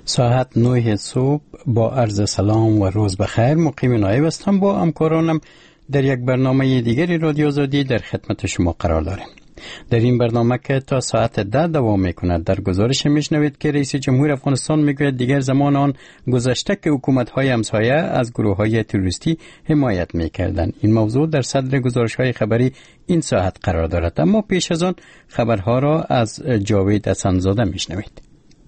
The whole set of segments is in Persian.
ساعت 9 صبح با عرض سلام و روز بخیر. مقیم نایب هستم. با همکارانم در یک برنامه دیگری رادیو آزادی در خدمت شما قرار داریم. در این برنامه که تا ساعت 10 دوام میکند، در گزارش میشنوید که رئیس جمهور افغانستان میگوید دیگر زمان آن گذشته که حکومت‌های همسایه از گروه‌های تروریستی حمایت میکردند. این موضوع در صدر گزارش‌های خبری این ساعت قرار دارد، اما پیش از آن خبرها را از جاوید حسن‌زاده میشنوید.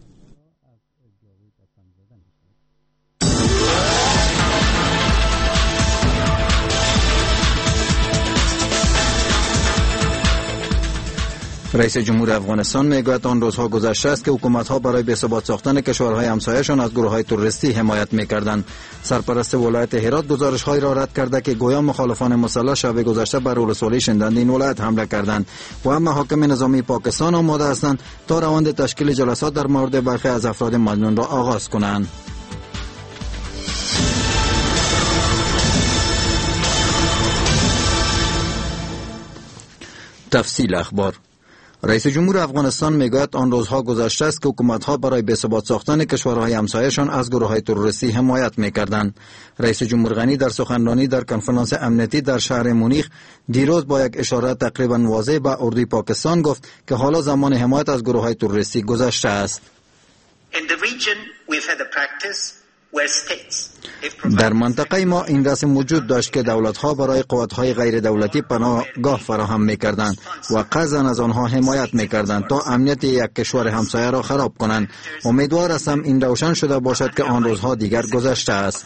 رئیس جمهور افغانستان میگوید آن روزها گذشته است که حکومت‌ها برای بی‌ثبات ساختن کشورهای همسایه‌شان از گروه‌های تروریستی حمایت می‌کردند. سرپرست ولایت هرات گزارش‌هایی را رد کرده که گویا مخالفان مسلح شب گذشته بر ولسوالی شندند این ولایت حمله کردند و هم محاکم نظامی پاکستان آماده هستند تا روند تشکیل جلسات در مورد برخی از افراد مجنون را آغاز کنند. تفصیل اخبار. رئیس جمهور افغانستان میگوید آن روزها گذشته است که حکومت‌ها برای بی‌ثبات ساختن کشورهای همسایه‌شان از گروه‌های تروریستی حمایت می‌کردند. رئیس جمهور غنی در سخنرانی در کنفرانس امنیتی در شهر مونیخ دیروز با یک اشاره تقریباً واضح به اردوی پاکستان گفت که حالا زمان حمایت از گروه‌های تروریستی گذشته است. در منطقه ما این رسم وجود داشت که دولت‌ها برای قوت‌های غیر دولتی پناهگاه فراهم می‌کردند و قصداً از آنها حمایت می‌کردند تا امنیت یک کشور همسایه را خراب کنند. امیدوار هستم این روشن شده باشد که آن روزها دیگر گذشته است.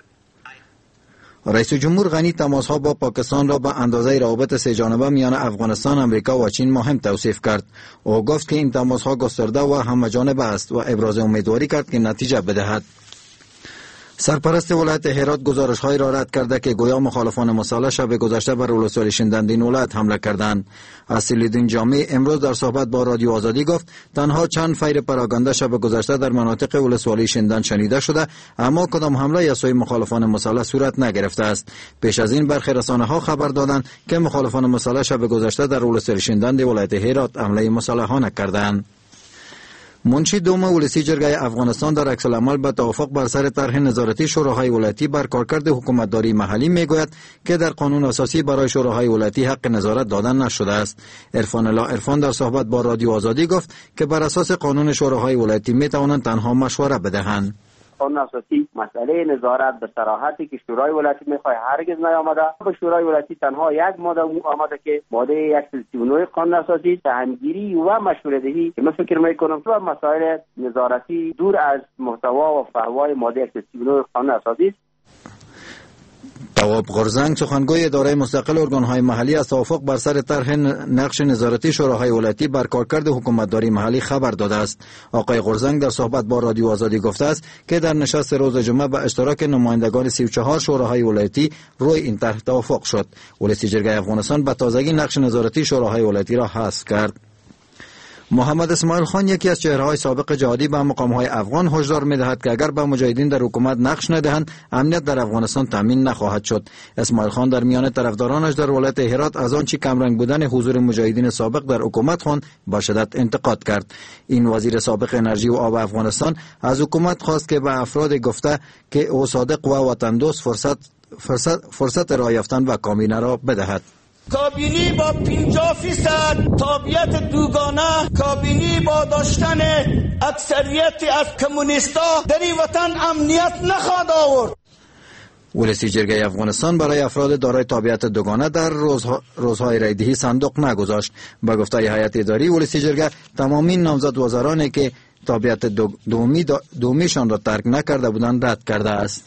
رئیس جمهور غنی تماس‌ها با پاکستان را به اندازه روابط سه جانبه میان افغانستان، امریکا و چین مهم توصیف کرد. او گفت که این تماس‌ها گسترده و همه‌جانبه است و ابراز امیدواری کرد که نتیجه بدهد. سرپرست ولایت هرات گزارش‌هایی را رد کرده که گویا مخالفان مسلح شب گذشته بر ولسوالی شندند این ولایت حمله کردند. اصیل‌الدین جامی امروز در صحبت با رادیو آزادی گفت تنها چند فیر پراگنده شب گذشته در مناطق ولسوالی شندند شنیده شده، اما کدام حمله از سوی مخالفان مسلح صورت نگرفته است. پیش از این برخی رسانه‌ها خبر دادند که مخالفان مسلح شب گذشته در ولسوالی شندند ولایت هرات حمله مسلحانه کردند. منشی دوم ولسی جرگه افغانستان در عکس العمل به توافق بر سر طرح نظارتی شوراهای ولایتی بر کارکرد حکومتداری محلی میگوید که در قانون اساسی برای شوراهای ولایتی حق نظارت دادن نشده است. عرفان الله عرفان در صحبت با رادیو آزادی گفت که بر اساس قانون شوراهای ولایتی میتوانند تنها مشوره بدهند. قانون اساسی مسئله نظارت به صراحتی که شورای ولایتی میخواد هرگز نیامده. به شورای ولایتی تنها یک ماده آمده که ماده 139 قانون اساسی تهنگیری و مشوره‌دهی که من فکر میکنم و مسائل نظارتی دور از محتوا و فحوای ماده 139 قانون اساسی است. تواب غرزنگ سخنگوی اداره مستقل ارگان‌های محلی از توافق بر سر طرح نقش نظارتی شوراهای ولایتی بر کارکرد حکومتداری محلی خبر داده است. آقای غرزنگ در صحبت با رادیو آزادی گفته است که در نشست روز جمعه به اشتراک نمایندگان 34 شوراهای ولایتی روی این طرح توافق شد. ولسی جرگه افغانستان به تازگی نقش نظارتی شوراهای ولایتی را حذف کرد. محمد اسماعیل خان یکی از چهره‌های سابق جهادی به مقام‌های افغان هشدار می‌دهد که اگر به مجاهدین در حکومت نقش ندهند امنیت در افغانستان تامین نخواهد شد. اسماعیل خان در میان طرفدارانش در ولایت هرات از آنچه کمرنگ بودن حضور مجاهدین سابق در حکومت خواند با شدت انتقاد کرد. این وزیر سابق انرژی و آب افغانستان از حکومت خواست که به افراد گفته که او صادق و وطن دوست فرصت راه یافتن و کابینه را بدهد. کابینی با 50% تابعیت دوگانه، کابینی با داشتن اکثریت از کمونیستا در این وطن امنیت نخواهد آورد. ولسی جرگه افغانستان برای افراد دارای تابعیت دوگانه در روزهای رایدهی صندوق نگذاشت. با گفته هیئت اداری ولسی جرگه تمامی نامزد وزرانی که تابعیت دومیشان را ترک نکرده بودند رد کرده است.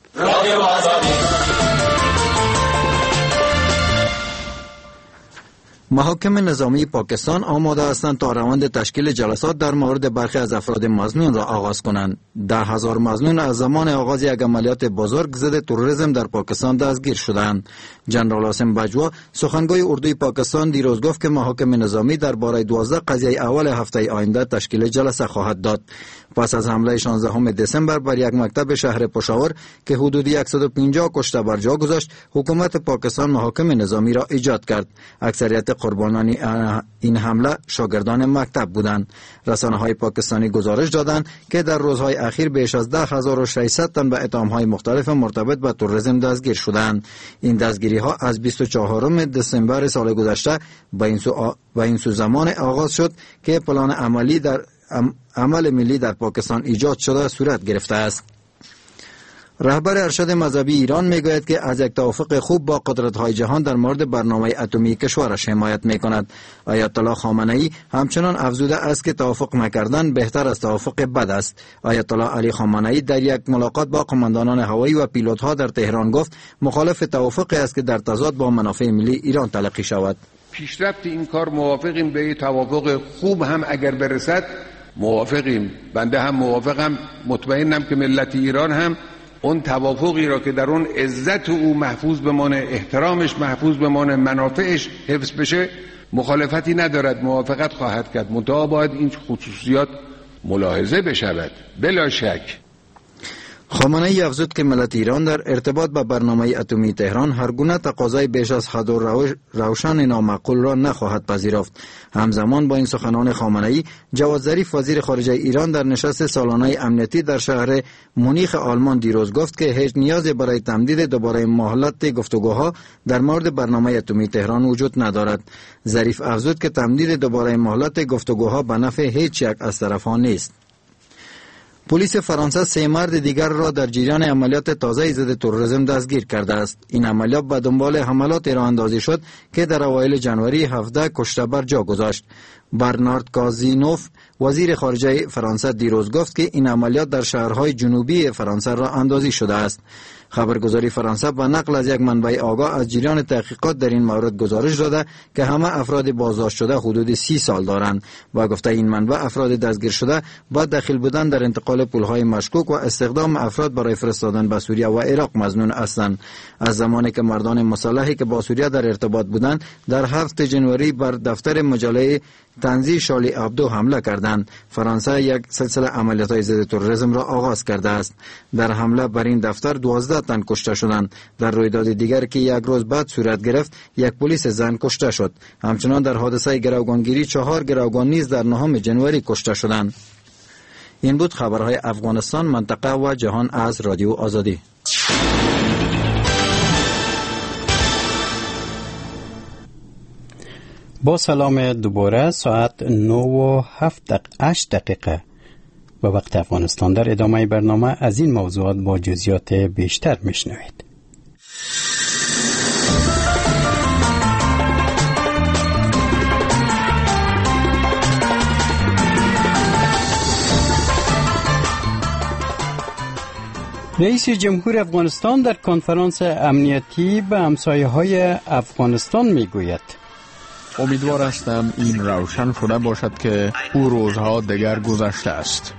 محاکم نظامی پاکستان آماده هستند تا روند تشکیل جلسات در مورد برخی از افراد مظنون را آغاز کنند. 10,000 مظنون از زمان آغاز یک عملیات بزرگ ضد تروریسم در پاکستان دستگیر شدند. جنرال عاصم بجوا سخنگوی اردوی پاکستان دیروز گفت که محاکم نظامی درباره 12 قضیه اول هفته آینده تشکیل جلسه خواهد داد. پس از حمله 16 دسامبر بر یک مکتب شهر پشاور که حدود 150 کشته بر جا گذاشت، حکومت پاکستان محاکم نظامی را ایجاد کرد. اکثریت قربانان این حمله شاگردان مکتب بودند. رسانه‌های پاکستانی گزارش دادند که در روزهای اخیر بیش از 10,600 تن به اتهام‌های مختلف مرتبط به تروریسم دستگیر شدند. این دستگیری‌ها از 24 دسامبر سال گذشته به این سو زمان آغاز شد که پلان عمل ملی در پاکستان ایجاد شده صورت گرفته است. رهبر ارشد مذهبی ایران میگوید که از یک توافق خوب با قدرت‌های جهان در مورد برنامه اتمی کشورش حمایت میکند. آیت الله خامنه‌ای همچنان افزوده است که توافق نکردن بهتر از توافق بد است. آیت الله علی خامنه‌ای در یک ملاقات با قماندانان هوایی و پیلوت‌ها در تهران گفت مخالف توافقی است که در تضاد با منافع ملی ایران تلقی شود. پیشرفت این کار موافقیم، به توافق خوب هم اگر برسد موافقیم. بنده هم موافقم، مطمئنم که ملت ایران هم اون توافقی را که در اون عزت او محفوظ بمانه، احترامش محفوظ بمانه، منافعش حفظ بشه، مخالفتی ندارد، موافقت خواهد کرد. منتها باید این خصوصیات ملاحظه بشود بلا شک. خامنه‌ای افزود که ملت ایران در ارتباط با برنامه اتمی تهران هر گونه تقاضای بیش از حد و روشن نامعقول را نخواهد پذیرفت. همزمان با این سخنان خامنه‌ای، جواد ظریف وزیر خارجه ایران در نشست سالانه امنیتی در شهر مونیخ آلمان دیروز گفت که هیچ نیازی برای تمدید دوباره مهلت گفتگوها در مورد برنامه اتمی تهران وجود ندارد. ظریف افزود که تمدید دوباره مهلت گفتگوها به نفع هیچ یک از طرفان نیست. پلیس فرانسه 3 مرد دیگر را در جریان عملیات تازه ضد تروریسم دستگیر کرده است. این عملیات به دنبال حملات راه اندازی شد که در اوایل ژانویه 17 کشته بر جا گذاشت. برنارد کازینوف وزیر خارجه فرانسه دیروز گفت که این عملیات در شهرهای جنوبی فرانسه راه اندازی شده است. خبرگزاری فرانسه به نقل از یک منبع آگاه از جریان تحقیقات در این مورد گزارش داده که همه افراد بازداشت شده حدود 30 سال دارند و گفته این منبع افراد دستگیر شده با دخیل بودن در انتقال پولهای مشکوک و استخدام افراد برای فرستادن به سوریه و عراق مظنون هستند. از زمانی که مردان مسلحی که با سوریه در ارتباط بودند در 7 ژانویه بر دفتر مجله تنزیه شارلی ابدو حمله کردند، فرانسه یک سلسله عملیات ضد تروریسم را آغاز کرده است. در حمله بر این دفتر 12 تن کشته شدند. در رویداد دیگر که یک روز بعد صورت گرفت، یک پلیس زن کشته شد. همچنان در حادثه گروگانگیری 4 گروگان نیز در 9 ژانویه کشته شدند. این بود خبرهای افغانستان، منطقه و جهان از رادیو آزادی. با سلام دوباره، ساعت 9:08 به وقت افغانستان. در ادامه برنامه از این موضوعات با جزئیات بیشتر میشنوید. رئیس جمهور افغانستان در کنفرانس امنیتی به همسایه‌های افغانستان میگوید امیدوار هستم این روشن شده باشد که او روزها دیگر گذشته است.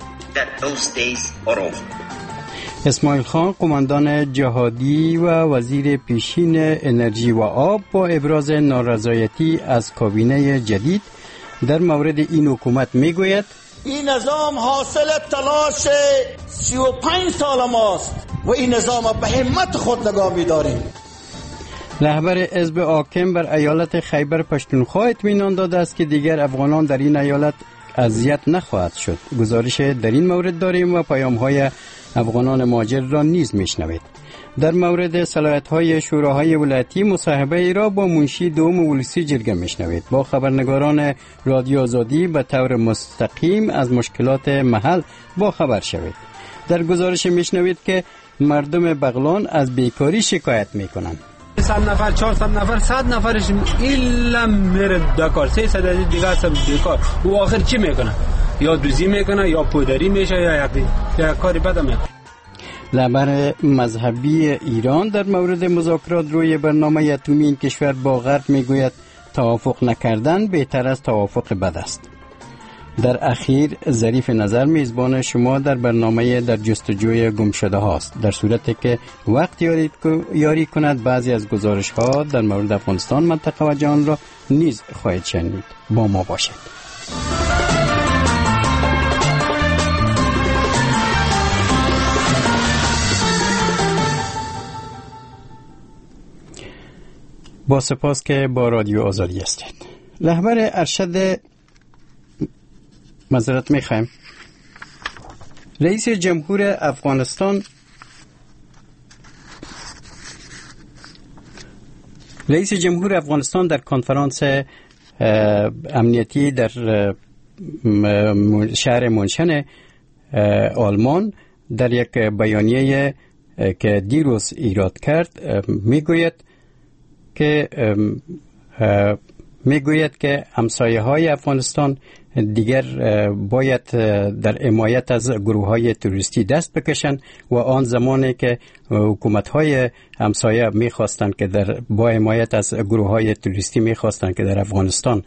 اسماعیل خان، قماندان جهادی و وزیر پیشین انرژی و آب، با ابراز نارضایتی از کابینه جدید در مورد این حکومت میگوید این نظام حاصل تلاش 35 سال ماست و این نظام به همت خود نگاه می‌داریم. رهبر حزب حاکم بر ایالت خیبر پشتونخوا اطمینان داده است که دیگر افغانان در این ایالت اذیت نخواهد شد. گزارش در این مورد داریم و پیام‌های افغانان مهاجر را نیز میشنوید. در مورد صلاحیت‌های شوراهای ولایتی مصاحبه ای را با منشی دوم ولسی جرگه میشنوید. با خبرنگاران رادیو آزادی به طور مستقیم از مشکلات محل با خبر شوید. در گزارش میشنوید که مردم بغلان از بیکاری شکایت میکنند. 100 نفر 400 نفر 100 نفرش ایلا میره دکار، 300 دیگه سب بیکار. او آخر چی میکنه؟ یا دوزی میکنه یا پودری میشه یا کاری بد میکنه. رهبر مذهبی ایران در مورد مذاکرات روی برنامه اتمی این کشور با غرب میگوید توافق نکردن بهتر از توافق بد است. در اخیر ظریف نظر میزبان شما در برنامه در جستجوی گم شده هاست. در صورتی که وقت یاری کند بعضی از گزارش ها در مورد افغانستان، منطقه و جهان را نیز خواهید شنید. با ما باشید. با سپاس که با رادیو آزادی هستید. رهبر ارشد معذرت میخوایم رئیس جمهور افغانستان در کنفرانس امنیتی در شهر مونشن آلمان در یک بیانیه که دیروز ایراد کرد میگوید که همسایه های افغانستان دیگر باید در حمایت از گروه های تروریستی دست بکشند و آن زمانی که حکومت های همسایه میخواستند که با حمایت از گروه های تروریستی میخواستند که در افغانستان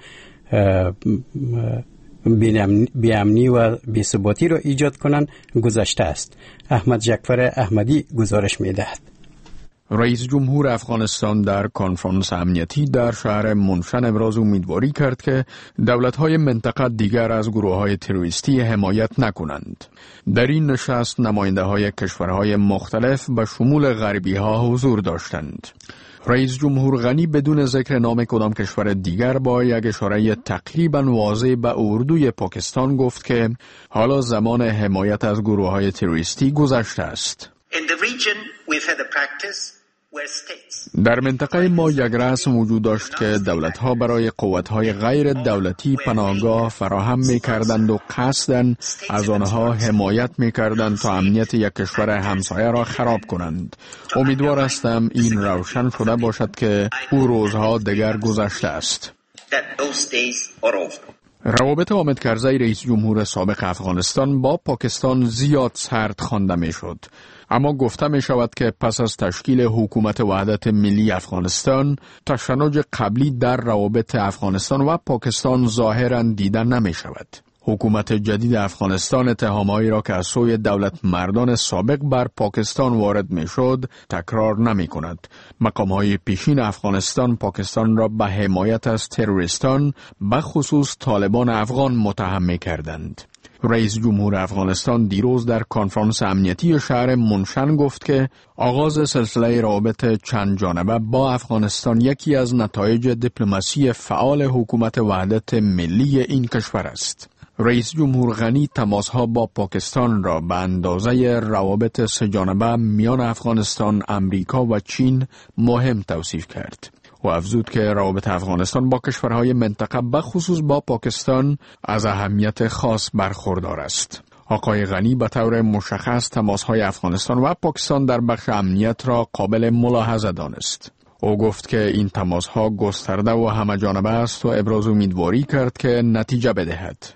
بی‌امنی و بی‌ثباتی را ایجاد کنند گذشته است. احمد جعفر احمدی گزارش میدهد. رئیس جمهور افغانستان در کنفرانس امنیتی در شهر مونشن ابراز امیدواری کرد که دولت‌های منطقه دیگر از گروه‌های تروریستی حمایت نکنند. در این نشست نماینده‌های کشورهای مختلف به شمول غربی‌ها حضور داشتند. رئیس جمهور غنی بدون ذکر نام کدام کشور دیگر با یک اشاره تقریباً واضح به اردوی پاکستان گفت که حالا زمان حمایت از گروه‌های تروریستی گذشته است. در منطقه ما یک رسم وجود داشت که دولت‌ها برای قوت‌های غیر دولتی پناهگاه فراهم می‌کردند و قصداً از آنها حمایت می‌کردند تا امنیت یک کشور همسایه را خراب کنند. امیدوار هستم این روشن شده باشد که او روزها دیگر گذشته است. روابط حامد کرزی رئیس جمهور سابق افغانستان با پاکستان زیاد سرد خوانده می‌شد. اما گفته می شود که پس از تشکیل حکومت وحدت ملی افغانستان تشنج قبلی در روابط افغانستان و پاکستان ظاهراً دیده نمی شود. حکومت جدید افغانستان اتهامایی را که از سوی دولت مردان سابق بر پاکستان وارد می شد تکرار نمی کند. مقام‌های پیشین افغانستان پاکستان را به حمایت از تروریستان به خصوص طالبان افغان متهم می کردند. رئیس جمهور افغانستان دیروز در کنفرانس امنیتی شهر مونشن گفت که آغاز سلسله روابط چند جانبه با افغانستان یکی از نتایج دیپلماسی فعال حکومت وحدت ملی این کشور است. رئیس جمهور غنی تماسها با پاکستان را به اندازه روابط سه جانبه میان افغانستان، امریکا و چین مهم توصیف کرد. و افزود که روابط افغانستان با کشورهای منطقه بخصوص با پاکستان از اهمیت خاص برخوردار است. آقای غنی به طور مشخص تماسهای افغانستان و پاکستان در بخش امنیت را قابل ملاحظه دانست. او گفت که این تماسها گسترده و همه جانبه است و ابراز امیدواری کرد که نتیجه بدهد.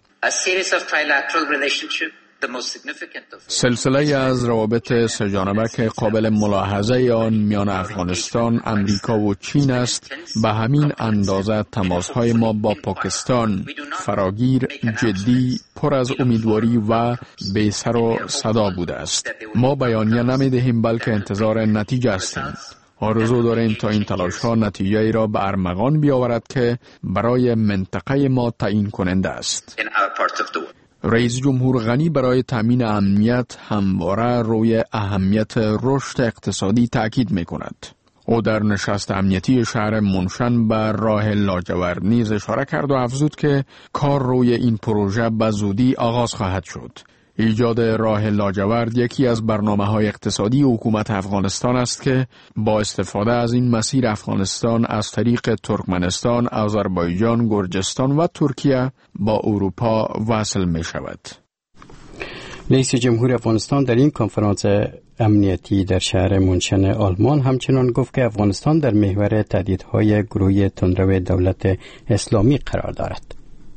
سلسله از روابط سه جانبه که قابل ملاحظه آن میان افغانستان، امریکا و چین است، به همین اندازه تماسهای ما با پاکستان فراگیر، جدی، پر از امیدواری و بی سر و صدا بوده است. ما بیانیه نمی دهیم بلکه انتظار نتیجه هستیم. آرزو داریم تا این تلاش ها نتیجه ای را به ارمغان بیاورد که برای منطقه ما تعیین کننده است. رئیس جمهور غنی برای تامین امنیت همواره روی اهمیت رشد اقتصادی تاکید می‌کند. او در نشست امنیتی شهر مونشن به راه لاجورد نیز اشاره کرد و افزود که کار روی این پروژه به زودی آغاز خواهد شد. ایجاد راه لاجورد یکی از برنامه‌های اقتصادی حکومت افغانستان است که با استفاده از این مسیر افغانستان از طریق ترکمنستان، آذربایجان، گرجستان و ترکیه با اروپا وصل می شود. رئیس جمهور افغانستان در این کنفرانس امنیتی در شهر مونشن آلمان همچنان گفت که افغانستان در محور تهدیدهای گروه تندرو دولت اسلامی قرار دارد.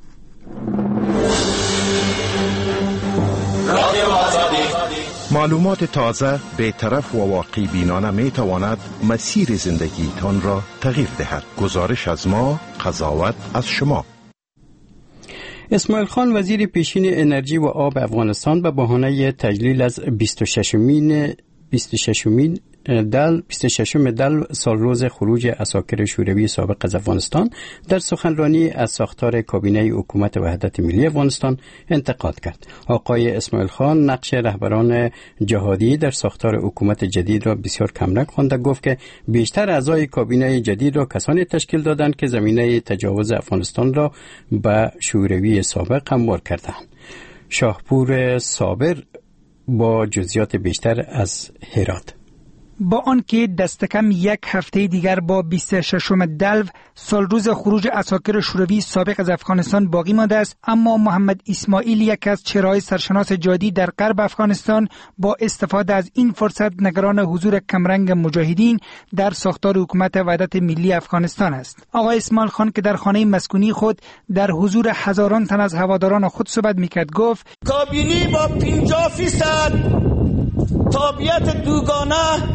معلومات تازه، بی‌طرف و واقع بینانه می تواند مسیر زندگی تان را تغییر دهد. گزارش از ما، قضاوت از شما. اسماعیل خان وزیر پیشین انرژی و آب افغانستان به بهانه تجلیل از 26مین 26 دل سال روز خروج عساکر شوروی سابق از افغانستان در سخنرانی از ساختار کابینه حکومت وحدت ملی افغانستان انتقاد کرد. آقای اسماعیل خان نقش رهبران جهادی در ساختار حکومت جدید را بسیار کمرنگ خوانده. گفت که بیشتر اعضای کابینه جدید را کسانی تشکیل دادند که زمینه تجاوز افغانستان را به شوروی سابق هموار کردند. شاهپور صابر با جزئیات بیشتر از هرات. با آنکه دست کم یک هفته دیگر با 26 دلو سال روز خروج عساکر شوروی سابق از افغانستان باقی مانده است، اما محمد اسماعیل، یک از چهره‌های سرشناس جهادی در غرب افغانستان، با استفاده از این فرصت نگران حضور کمرنگ مجاهدین در ساختار حکومت وحدت ملی افغانستان است. آقای اسماعیل خان که در خانه مسکونی خود در حضور هزاران تن از هواداران خود صحبت میکرد گفت: کابینی با 50% تابعیت دوگانه،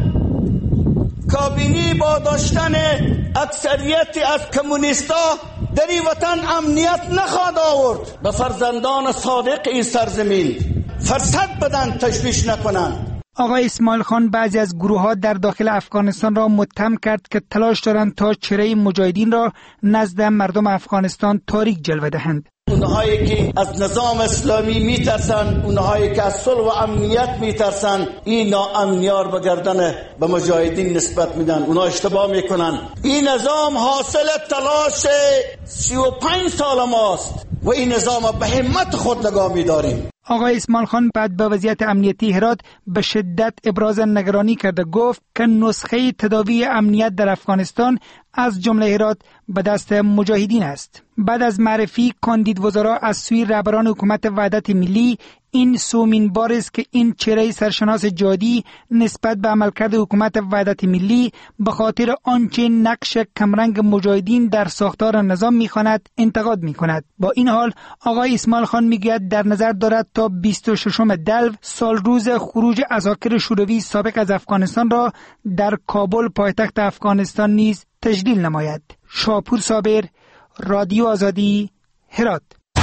کابینی با داشتن اکثریت از کمونیستا در این وطن امنیت نخواهد آورد. به فرزندان صادق این سرزمین فرصت بدن، تشویش نکنن. آقای اسماعیل خان بعضی از گروه‌ها در داخل افغانستان را متهم کرد که تلاش دارند تا چهره مجاهدین را نزد مردم افغانستان تاریک جلوه دهند. اونهایی که از نظام اسلامی میترسن، اونهایی که از صلح و امنیت میترسن، این ناامنیار به گردن به مجاهدین نسبت میدن. اونا اشتباه میکنن. این نظام حاصل تلاش 35 سال ماست و این نظام به همت خود نگاه میداریم. آقای اسماعیل خان بعد به وضعیت امنیتی هرات به شدت ابراز نگرانی کرده. گفت که نسخه تداوی امنیت در افغانستان از جمله هرات به دست مجاهدین است. بعد از معرفی کاندید وزرا از سوی رهبران حکومت وحدت ملی، این سومین بار است که این چهره سرشناس جهادی نسبت به عملکرد حکومت وحدت ملی به خاطر آنچه نقش کمرنگ مجاهدین در ساختار نظام می‌خواند انتقاد می‌کند. با این حال آقای اسماعیل خان می‌گوید در نظر دارد تا 26 دلو سال روز خروج عساکر شوروی سابق از افغانستان را در کابل پایتخت افغانستان نیز تجلیل نماید. شاهپور صابر، رادیو آزادی، هرات.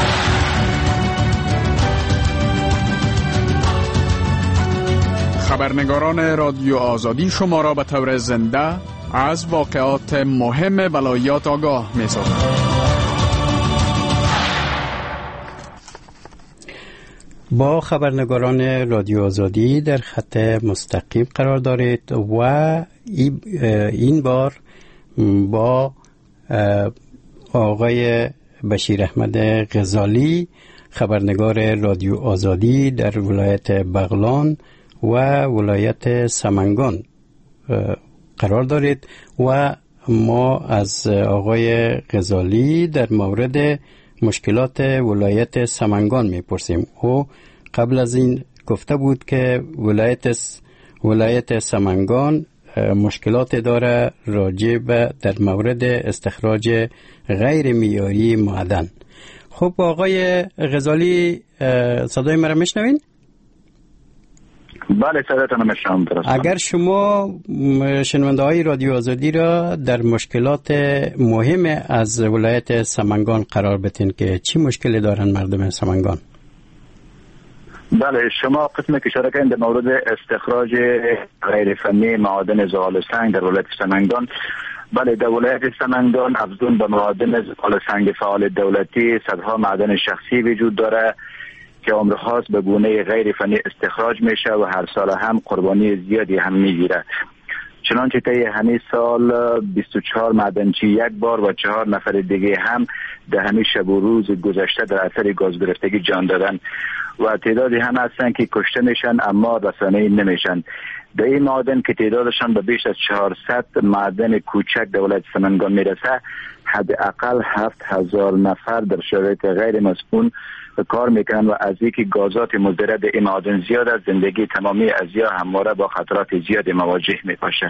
خبرنگاران رادیو آزادی شما را به طور زنده از واقعات مهم ولایات آگاه می‌سازند. با خبرنگاران رادیو آزادی در خط مستقیم قرار دارید و این بار با آقای بشیر احمد غزالی، خبرنگار رادیو آزادی در ولایت بغلان و ولایت سمنگان قرار دارید و ما از آقای غزالی در مورد مشکلات ولایت سمنگان میپرسیم. او قبل از این گفته بود که ولایت سمنگان مشکلات داره راجع به در مورد استخراج غیر معیاری معدن. خب آقای غزالی، صدای مرا میشنوین؟ بله، صداتون میشنوم. اگر شما شنونده های رادیو آزادی را در مشکلات مهم از ولایت سمنگان قرار بدین که چی مشکلی دارن مردم سمنگان؟ بله، شما قسم که اشاره کردین در مورد استخراج غیر فنی معادن زغال سنگ در ولایت سمنگان. بله، در ولایت سمنگان افزون به معادن زغال سنگ فعال دولتی صدها معدن شخصی وجود داره که عمرهاست به گونه غیر فنی استخراج میشه و هر سال هم قربانی زیادی هم میگیره. چنانچه طی همین سال 24 معدنچی یک بار و 4 نفر دیگه هم در همین شب و روز گذشته در اثر گاز گرفتگی جان دادن و تعدادی هم هستن که کشته میشن اما رسانه‌ای نمیشن. در این معادن که تعدادشان به بیش از 400 معدن کوچک در ولایت سمنگان میرسه، حداقل 7000 نفر در شرایط غیر مسکون کار میکنن و از اینکه گازات مضر به این معادن زیاد است، زندگی تمامی ازیا همواره با خطرات زیادی مواجه میباشه.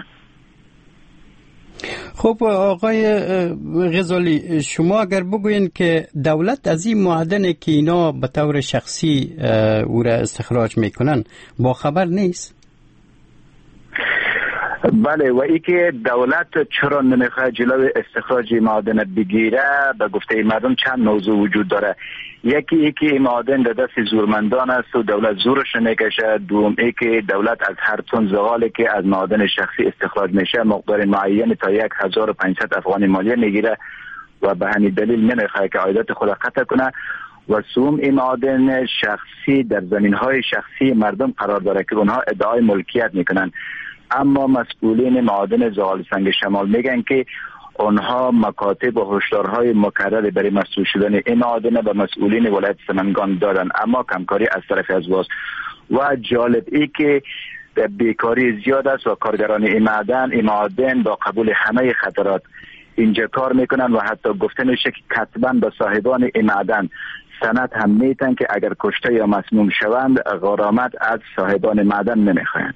خب آقای غزالی، شما اگر بگوین که دولت از این معادن که اینا به طور شخصی او را استخراج میکنن با خبر نیست؟ بله، و ای که دولت چرا نمیخواد جلوی استخراج معادن بگیره به گفته مردم چند موضوع وجود داره. یکی که معادن در دست زورمندان است و دولت زورش میکشه. دوم ای که دولت از هر تن زغالی که از معادن شخصی استخراج میشه مقدار معین تا 1500 افغانی مالیه میگیره و به همین دلیل نمیخواد که عایدات خود قطع کنه. و سوم این معادن شخصی در زمینهای شخصی مردم قرار داره که اونها ادعای ملکیت میکنن، اما مسئولین معادن زغال سنگ شمال میگن که اونها مکاتب و هشدارهای مکرر برای مسئول شدن این معادن به مسئولین ولایت سمنگان دادن، اما کمکاری از طرف ازواج. و جالب ای که بیکاری زیاد است و کارگران این معادن با قبول همه خطرات اینجا کار میکنن و حتی گفته میشه که کتباً به صاحبان این معدن سند هم میتن که اگر کشته یا مسموم شوند غرامت از صاحبان معدن نمیخواین.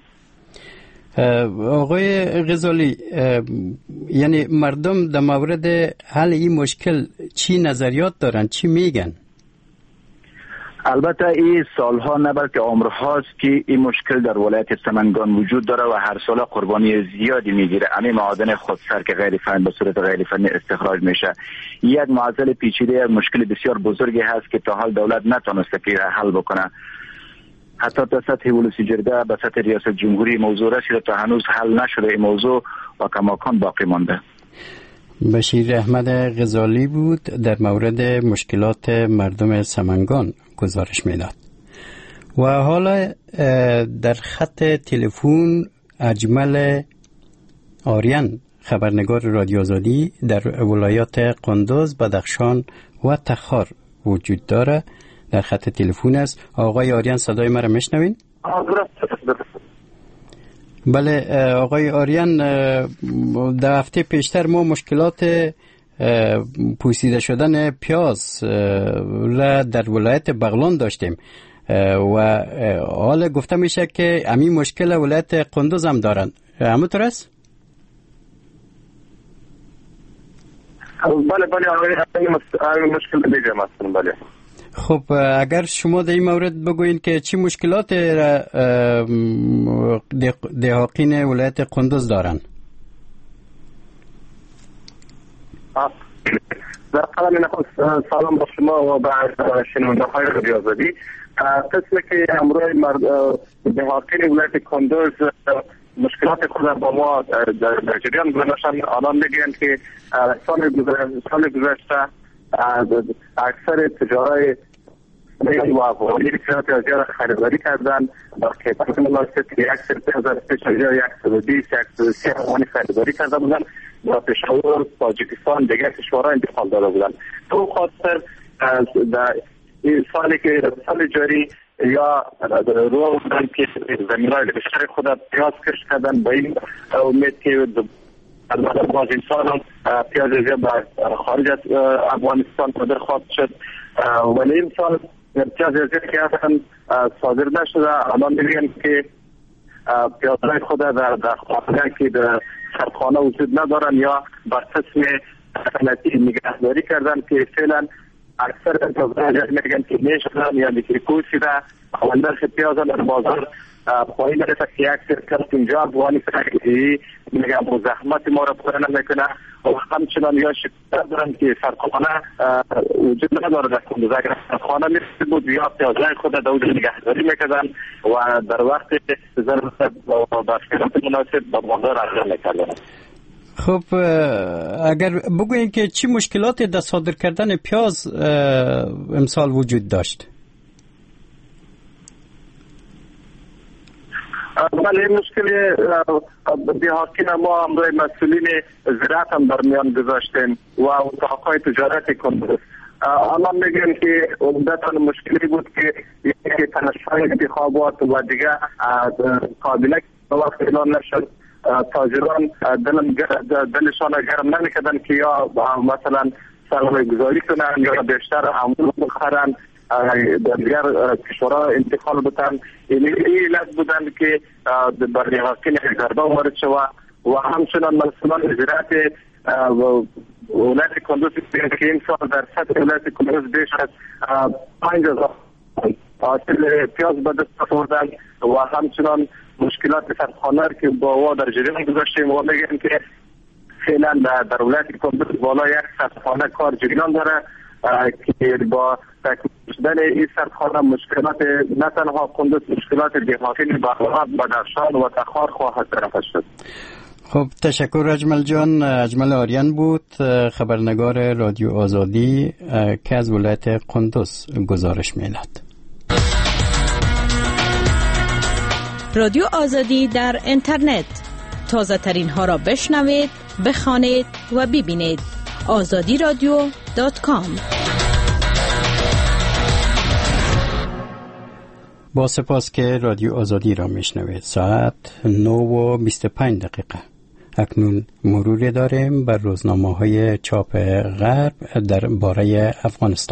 آقای غزالی، یعنی مردم در مورد حل این مشکل چی نظریات دارن، چی میگن؟ البته این سالها نه بلکه عمرهاست که این مشکل در ولایت سمنگان وجود داره و هر سال قربانی زیادی میگیره. همین معادن خودسر که غیر فنی به صورت غیر فنی استخراج میشه یک معضل پیچیده، مشکل بسیار بزرگی هست که تا حال دولت نتونسته که حل بکنه. حتی تا سطح ولسی جرگه به سطح ریاست جمهوری موضوع رسیده تا هنوز حل نشده این موضوع و کماکان باقی مانده. بشیر احمد غزالی بود در مورد مشکلات مردم سمنگان گزارش میداد. و حالا در خط تلفن اجمل آریان، خبرنگار رادیو آزادی در ولایات قندوز، بدخشان و تخار وجود داره. در خط تلفن است. آقای آریان صدای مرا میشنوین؟ بله آقای آریان، در هفته پیشتر ما مشکلات پوسیده شدن پیاز را در ولایت بغلان داشتیم و حالا گفته میشه که همین مشکل ولایت قندوز هم دارن. همونطور است؟ بله مشکل دیگه هستن. بله. خب اگر شما در این مورد بگوین که چی مشکلات دهاقین ولایت قندوز دارن؟ در قلم نخست سلام با شما و به شنونده های رادیو آزادی. قسمی که امروز دهاقین ولایت قندوز مشکلات خود با ما در جریان گذاشتن. آنان میگن که سال گذشته اکثر تجارای و افغانی که زیاد خریداری کردن با قیمت مناسب که 120 افغانی خریداری کرده بودن و پشاور، تاجیکستان، دیگر کشورها انتقال داده بودن. تو خاطر در این سالی که سال جاری یا رو بودن که زمینهای بیشتر خود پیاز کشت کردن با این امید که باز این سال پیاز زیاد خارج از افغانستان صادر خواهد شد، ولی این سال پیاز زیاد که اصلا صادر نشده. الان میگن که پیازهای خود در خانه که در سرخانه وجود ندارن یا بر قسم صنعتی نگهداری کردن که فعلا اکثر پیازهای میگن که میشدن یا لیکریکو شده و نرخ پیاز در بازار پایین رسه که اکثر کسب اینجا افغانی فرقی میگم با زحمت ما را پره نمیکنه و همچنان یا شکر دارن که سرخانه وجود نداره در قندوز. اگر سرخانه میرسید بود یا پیازهای خود در وجود نگهداری میکردن و در وقت ضرورت و بسکرات مناسب با بازار عرضه میکردن. خب اگر بگوین که چی مشکلاتی در صادر کردن پیاز امسال وجود داشت؟ بله مشکل دهاقین ما امروز مسئولین زراعت هم در میان گذاشتیم و اتاقهای تجارت قندوز. الان میگن که عمدتاً مشکلی بود که یکی تنش‌های انتخابات و دیگه قابله که وقت اعلان نشد تاجران دلشان گرم نمیکردن که یا مثلا سرمایه گذاری کنن یا بیشتر امور بخرن دیگر کشورها انتقال بودن. این علت بودن که بر دهاقین ضربه وارد شود و همچنان مسئولان زراعت ولایت قندوز که این سال در سطح ولایت قندوز بیش از 5000 حاصل پیاز به دست آوردن و همچنان مشکلات سردخانه که با وا در جریان گذاشتیم و میگیم که فعلا در ولایت کندوز بالا یک سردخانه کار جریان داره که با تکمیل شدن این سردخانه مشکلات نه تنها کندوز، مشکلات دیهاتی بغلات، بدخشان و تخار خواهد رفع شد. خب تشکر اجمل جان. اجمل آریان بود، خبرنگار رادیو آزادی که از ولایت کندوز گزارش می‌داد. رادیو آزادی در اینترنت، تازه ترین ها را بشنوید، بخوانید و ببینید. azadiradio.com. با سپاس که رادیو آزادی را میشنوید. ساعت 9:25 اکنون مرور داریم بر روزنامه‌های چاپ غرب درباره افغانستان.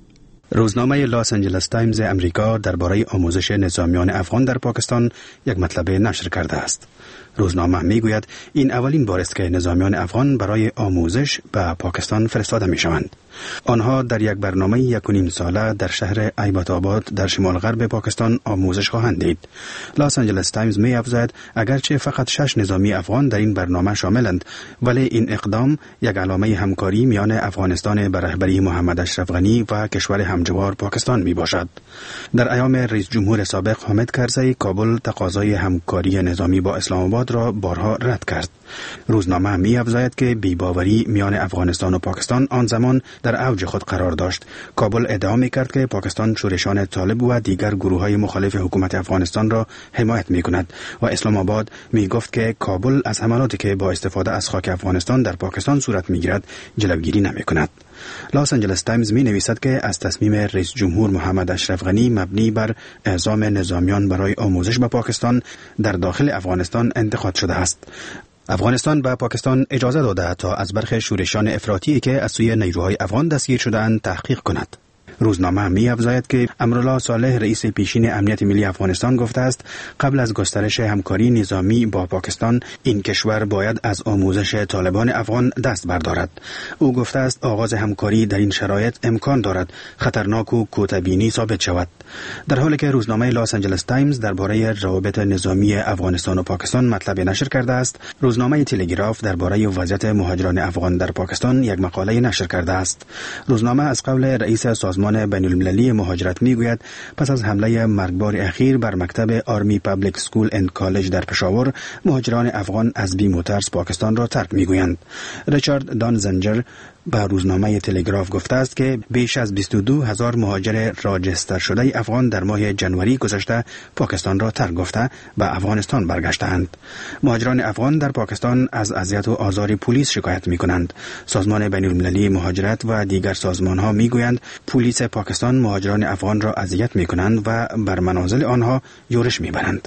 روزنامه لاس آنجلس تایمز امریکا درباره آموزش نظامیان افغان در پاکستان یک مطلب نشر کرده است. روزنامه میگوید این اولین بار است که نظامیان افغان برای آموزش به پاکستان فرستاده می شوند. آنها در یک برنامه 1.5 ساله در شهر ایبات آباد در شمال غرب پاکستان آموزش خواهند دید. لاس آنجلس تایمز می افزاید اگرچه فقط 6 نظامی افغان در این برنامه شاملند، ولی این اقدام یک علامه همکاری میان افغانستان به رهبری محمد اشرف غنی و کشور همجوار پاکستان می باشد. در ایام رئیس جمهور سابق حامد کرزی کابل تقاضای همکاری نظامی با اسلام آباد را بارها رد کرد. روزنامه می افزاید که بی‌باوری میان افغانستان و پاکستان آن زمان در اوج خود قرار داشت. کابل ادعا می کرد که پاکستان شورشان طالب و دیگر گروه‌های مخالف حکومت افغانستان را حمایت می کند و اسلام آباد می گفت که کابل از حملاتی که با استفاده از خاک افغانستان در پاکستان صورت می گیرد جلوگیری نمی کند. لاس آنجلس تایمز می نویسد که از تصمیم رئیس جمهور محمد اشرف غنی مبنی بر اعزام نظامیان برای آموزش به پاکستان در داخل افغانستان انتقاد شده است. افغانستان به پاکستان اجازه داده تا از برخی شورشان افراطی که از سوی نیروهای افغان دستگیر شده‌اند تحقیق کند. روزنامه می افزاید که امرالله صالح رئیس پیشین امنیت ملی افغانستان گفته است قبل از گسترش همکاری نظامی با پاکستان این کشور باید از آموزش طالبان افغان دست بردارد. او گفته است آغاز همکاری در این شرایط امکان دارد خطرناک و کوتاه‌بینی ثابت شود. در حالی که روزنامه لاس آنجلس تایمز درباره روابط نظامی افغانستان و پاکستان مطلب نشر کرده است، روزنامه تلگراف درباره وضعیت مهاجران افغان در پاکستان یک مقاله نشر کرده است. روزنامه از قول رئیس سازمان بین المللی مهاجرت میگوید پس از حمله مرگبار اخیر بر مکتب آرمی پابلیک سکول اند کالج در پشاور، مهاجران افغان از بیم و ترس پاکستان را ترک میگویند. ریچارد دانزنجر به روزنامه تلگراف گفته است که بیش از 22,000 مهاجر راجستر شده افغان در ماه جنوری گذشته پاکستان را ترک گفته به افغانستان برگشتند. مهاجران افغان در پاکستان از اذیت و آزار پلیس شکایت می‌کنند. سازمان بین المللی مهاجرت و دیگر سازمان‌ها می‌گویند پلیس پاکستان مهاجران افغان را اذیت می‌کنند و بر منازل آنها یورش می‌برند.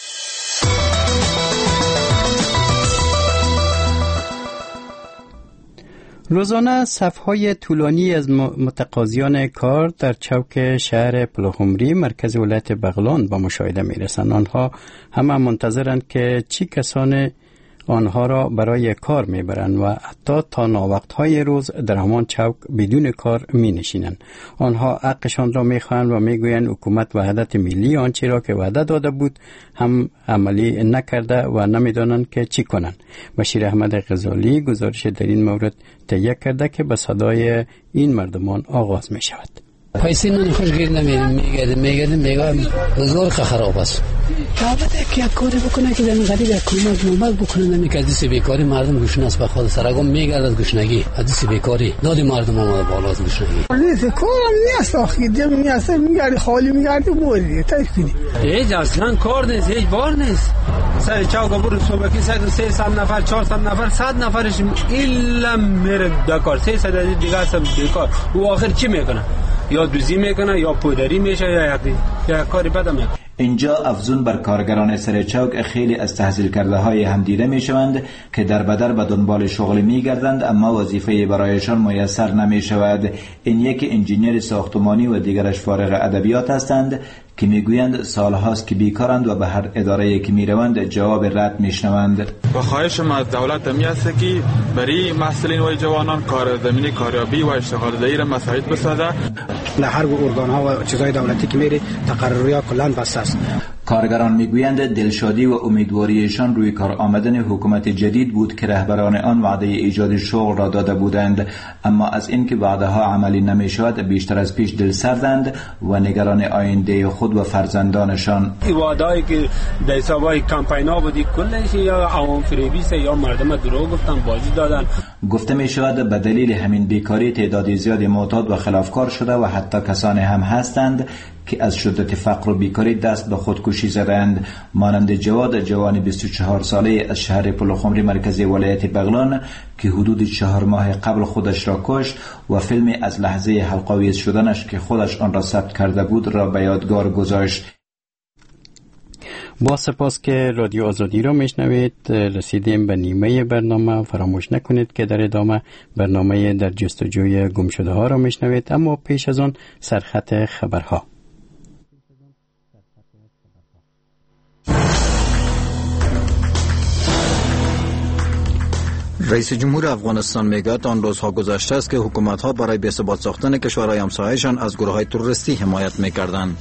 روزانه صف‌های طولانی از متقاضیان کار در چوک شهر پلخمری مرکز ولایت بغلان به مشاهده می‌رسند. آنها همه منتظرند که چی کسان آنها را برای کار میبرند و حتی تا ناوقت‌های روز در همان چوک بدون کار می‌نشینند. آنها حقشان را می‌خواهند و می‌گویند حکومت وحدت ملی آنچه را که وعده داده بود هم عملی نکرده و نمی‌دانند که چی کنند. بشیر احمد غزالی گزارش در این مورد تهیه کرده که به صدای این مردمان آغاز می‌شود. پیسه من خوشگیر میگردم بزرگ خراب است. البته که یک کاری بکنه که در این غریب یک کمک بکنه نمیکرد. دست بیکاری مردم گوشنه است به خود سرگم میگرد از گوشنگی. دست بیکاری داد مردم آمده بالا از گوشنگی. لیست کارم نیست آخی دم نیست میگردی خالی میگردی بوری تایفینی. هیچ اصلا کار نیست، هیچ بار نیست. سر چاوک برو صبحی 300 نفر 400 نفر 100 نفرش الا میره دکار 300 دیگه است بیکار. او آخر چی میکنه؟ یا دوزی میکنه یا پودری میشه یا کاری بد میکنه. اینجا افزون بر کارگران سر چوک خیلی از تحصیل کرده های هم دیده می شوند که در بدر به دنبال شغل می گردند اما وظیفه برایشان میسر نمی شود. این یک انجینیر ساختمانی و دیگرش فارغ ادبیات هستند که میگویند سالهاست که بیکارند و به هر اداره که میروند جواب رد میشنوند. و خواهش ما از دولت می است که برای محصلین و جوانان کار زمینی کاریابی و اشتغالزایی را مساعد بسازد. هر ارگان ها و چیزای دولتی که میره تقرریات کلا بسته است. کارگران میگویند دلشادی و امیدواریشان روی کار آمدن حکومت جدید بود که رهبران آن وعده ایجاد شغل را داده بودند، اما از اینکه وعده‌ها عملی نمی‌شود بیشتر از پیش دلسردند و نگران آینده خود و فرزندانشان. این وعده‌ای که در حسابای کمپینا بودی کلش یا عوام فریبی یا مردم دروغ گفتن بازی دادن. گفته می‌شود به دلیل همین بیکاری تعداد زیادی معتاد و خلافکار شده و حتی کسانی هم هستند که از شدت فقر و بیکاری دست به خودکشی زدند، مانند جواد جوان 24 ساله از شهر پلخمری مرکزی ولایت بغلان که حدود 4 ماه قبل خودش را کشت و فیلمی از لحظه حلق‌آویز شدنش که خودش آن را ثبت کرده بود را به یادگار گذاشت. با سپاس که رادیو آزادی را میشنوید. رسیدیم به نیمه برنامه. فراموش نکنید که در ادامه برنامه در جستجوی گمشده ها را میشنوید، اما پیش از آن سرخط خبرها. رئیس جمهور افغانستان میگوید آن روزها گذشته است که حکومت‌ها برای بی‌ثبات ساختن کشورهای همسایه‌شان از گروه‌های تروریستی حمایت می‌کردند.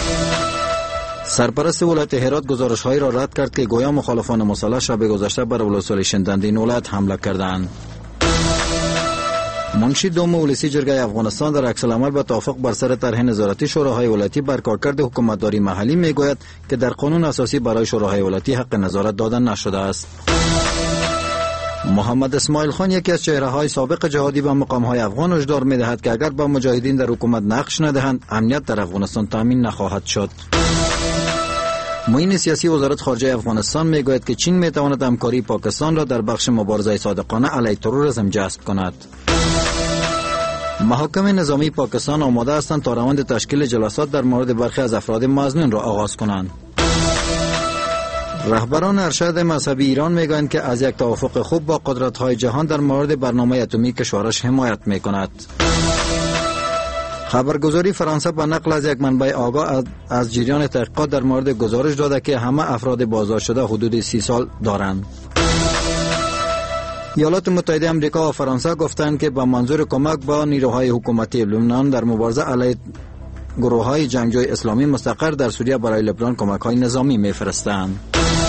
سرپرست ولایت هرات گزارش‌هایی را رد کرد که گویا مخالفان مسلح شب گذشته بر ولسوالی شندندی این ولایت حمله کردند. منشی دوم ولسی جرگه افغانستان در عکس‌العمل به توافق بر سر طرح نظارتی شوراهای ولایتی بر کارکرد حکومتداری محلی میگوید که در قانون اساسی برای شوراهای ولایتی حق نظارت داده نشده است. محمد اسماعیل خان یکی از چهره‌های سابق جهادی به مقام‌های افغان هشدار می‌دهد که اگر به مجاهدین در حکومت نقش ندهند امنیت در افغانستان تامین نخواهد شد. معین سیاسی وزارت خارجه افغانستان میگوید که چین میتواند همکاری پاکستان را در بخش مبارزه صادقانه علیه تروریسم جذب کند. محاکم نظامی پاکستان آماده هستند تا روند تشکیل جلسات در مورد برخی از افراد مظنون را آغاز کنند. رهبران ارشد مذهبی ایران میگویند که از یک توافق خوب با قدرت‌های جهان در مورد برنامه اتمی کشورش حمایت میکند. خبرگزاری فرانسه به نقل از یک منبع آگاه از جریان تحقیقات در مورد گزارش داده که همه افراد بازداشت شده حدود 30 سال دارند. ایالات متحده آمریکا و فرانسه گفتند که به منظور کمک با نیروهای حکومتی لبنان در مبارزه علیه گروه‌های جنگجوی اسلامی مستقر در سوریه برای لبنان کمک‌های نظامی می‌فرستند.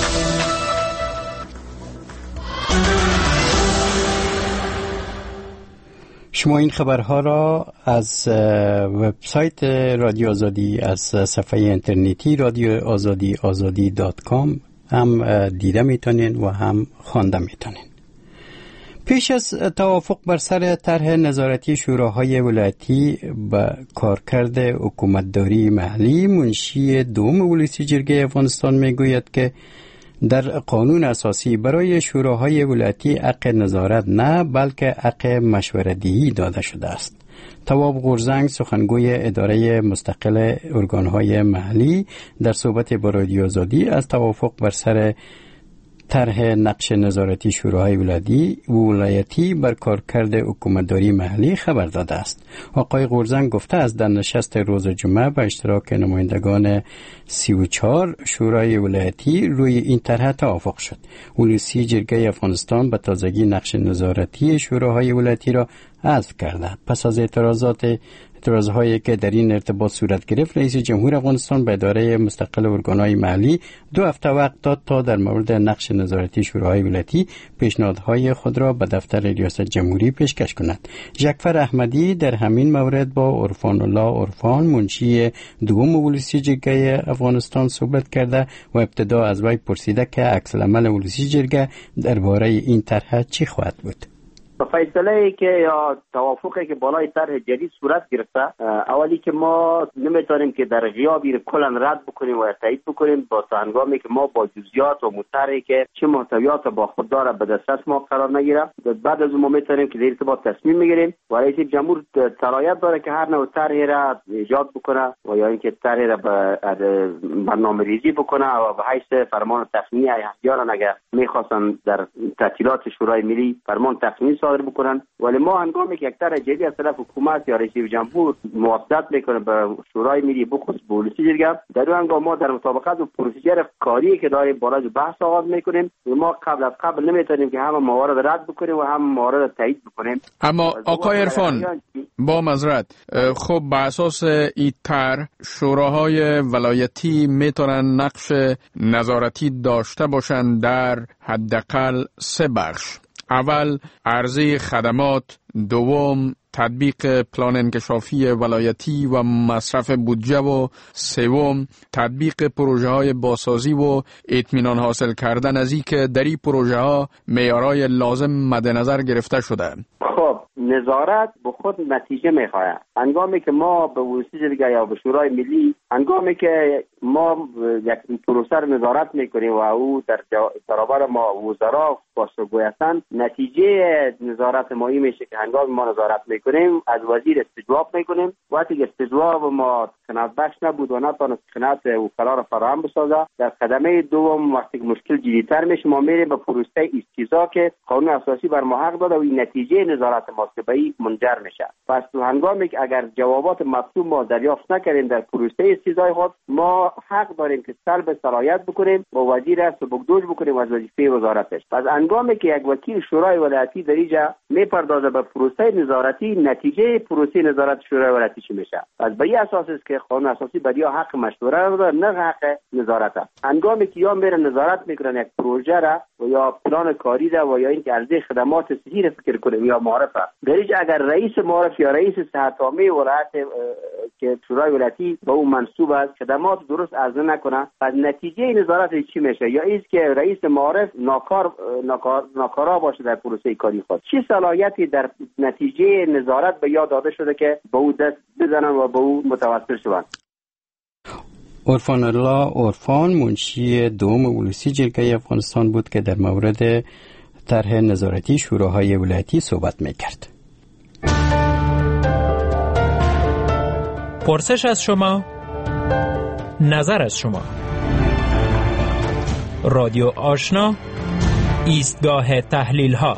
شما این خبرها را از وبسایت رادیو آزادی، از صفحه اینترنتی رادیو آزادی azadi.com هم دیده میتونین و هم خوانده میتونین. پیش از توافق بر سر طرح نظارتی شوراهای ولایتی به کارکرد حکومتداری محلی، منشی دوم ولسی جرگه افغانستان میگوید که در قانون اساسی برای شوراهای ولایتی حق نظارت نه بلکه حق مشوره‌دهی داده شده است. تواب غورزنگ سخنگوی اداره مستقل ارگانهای محلی در صحبت با رادیو آزادی از توافق بر سر طرح نقش نظارتی شوراهای ولایتی بر کارکرد حکومتداری محلی خبر داده است. آقای غورزنگ گفته است در نشست روز جمعه با اشتراک نمایندگان 34 شورای ولایتی روی این طرح توافق شد. ولسی جرگه افغانستان به تازگی نقش نظارتی شوراهای ولایتی را حذف کرده. پس از اعتراضهایی که در این ارتباط صورت گرفت، رئیس جمهور افغانستان به اداره مستقل ارگانهای محلی 2 هفته وقت داد تا در مورد نقش نظارتی شوراهای ولایتی پیشنهادهای خود را به دفتر ریاست جمهوری پیشکش کند. ژکفر احمدی در همین مورد با عرفان الله عرفان منشی دوم ولسی جرگه افغانستان صحبت کرده و ابتدا از وی پرسیده که عکس‌العمل ولسی جرگه درباره این طرح چی خواهد بود. فیصله که یا توافقی که بالای طرح جدید صورت گرفته، اولی که ما نمیتونیم که در غیابی کلا رد بکنیم و تایید بکنیم با هنگامی که ما با جزئیات و مطرحی که چه محتویات با خود داره به دسترس ما قرار نگیره. بعد از اون ما میتونیم که در ارتباط تصمیم میگیریم و رئیس جمهور صلاحیت داره که هر نوع طرحی را ایجاد بکنه و یا اینکه طرحی را برنامه‌ریزی بکنه و به حیث فرمان تقنینی احیانا اگر میخواستن در تعطیلات شورای ملی فرمان تقنینی صادر بکنن. ولی ما هنگامی که یک ترجیحی از طرف حکومت یا رئیس جمهور موافقت میکنه به شورای ملی بخصوص پلیسی جرگه، در اون هنگام ما در مطابقت با پروسیجر کاری که داریم بالای بحث آغاز میکنیم. ما قبل نمیتونیم که همه موارد رد بکنیم و همه موارد تایید بکنیم. اما آقای عرفان با معذرت، خب به اساس ایتر شوراهای ولایتی میتونن نقش نظارتی داشته باشند در حداقل 3 بخش. اول عرضه خدمات، دوم تطبیق پلان انکشافی ولایتی و مصرف بودجه و سوم تطبیق پروژه های بازسازی و اطمینان حاصل کردن از این که در این پروژه ها معیارهای لازم مد نظر گرفته شده. خب نظارت به خود نتیجه میخواهد. هنگامی که ما به پلیسی جرگه یا به شورای ملی هنگامی که ما یک پروسه رو نظارت میکنیم و او در برابر ما وزرا پاسخگوی هستند، نتیجه نظارت ما این میشه که هنگامی ما نظارت میکنیم از وزیر استجواب میکنیم. وقتی که استجواب ما قناعت بخش نبود و نتونست قناعت وکلا را فراهم بسازه، در قدمه دوم وقتی که مشکل جدی‌تر میشه ما میریم به پروسه استیضاح که قانون اساسی بر ما حق داده و این نتیجه نظارت ما که به این منجر میشه. پس تو هنگامی که اگر جوابات مطلوب ما دریافت نکردیم در پروسه استیضاح خود، ما حق داریم که سلب صلاحیت بکنیم و وزیر است و بگدوش بکنیم از وظیفه وزارتش. پس هنگامی که یک وکیل شورای ولایتی در اینجا میپردازه به پروسه نظارتی، نتیجه پروسه نظارت شورای ولایتی چی میشه؟ پس به این اساس است که قانون اساسی برای حق مشوره داره، نه حق نظارت. هنگامی که یا میره نظارت میکنن یک پروژه را و یا پلان کاری را و یا اینکه عرضه خدمات صحیح فکر کنیم یا معرفه، در اینجا اگر رئیس معرف یا رئیس صحت عامه ولایت که شورای ولایتی به اون منصوب است خدمات درست عرضه نکنه، پس نتیجه نظارت چی میشه؟ یا اینکه که رئیس معرف ناکارا باشه در پروسه کاری خود. چه صلاحیتی در نتیجه نظارت به یاد داده شده که به او دست بزنن و به او متوسل شوند؟ عرفان الله عرفان منشی دوم پلیسی جرگه افغانستان بود که در مورد طرح نظارتی شوراهای ولایتی صحبت میکرد. پرسش از شما، نظر از شما. رادیو آشنا، ایستگاه تحلیل ها.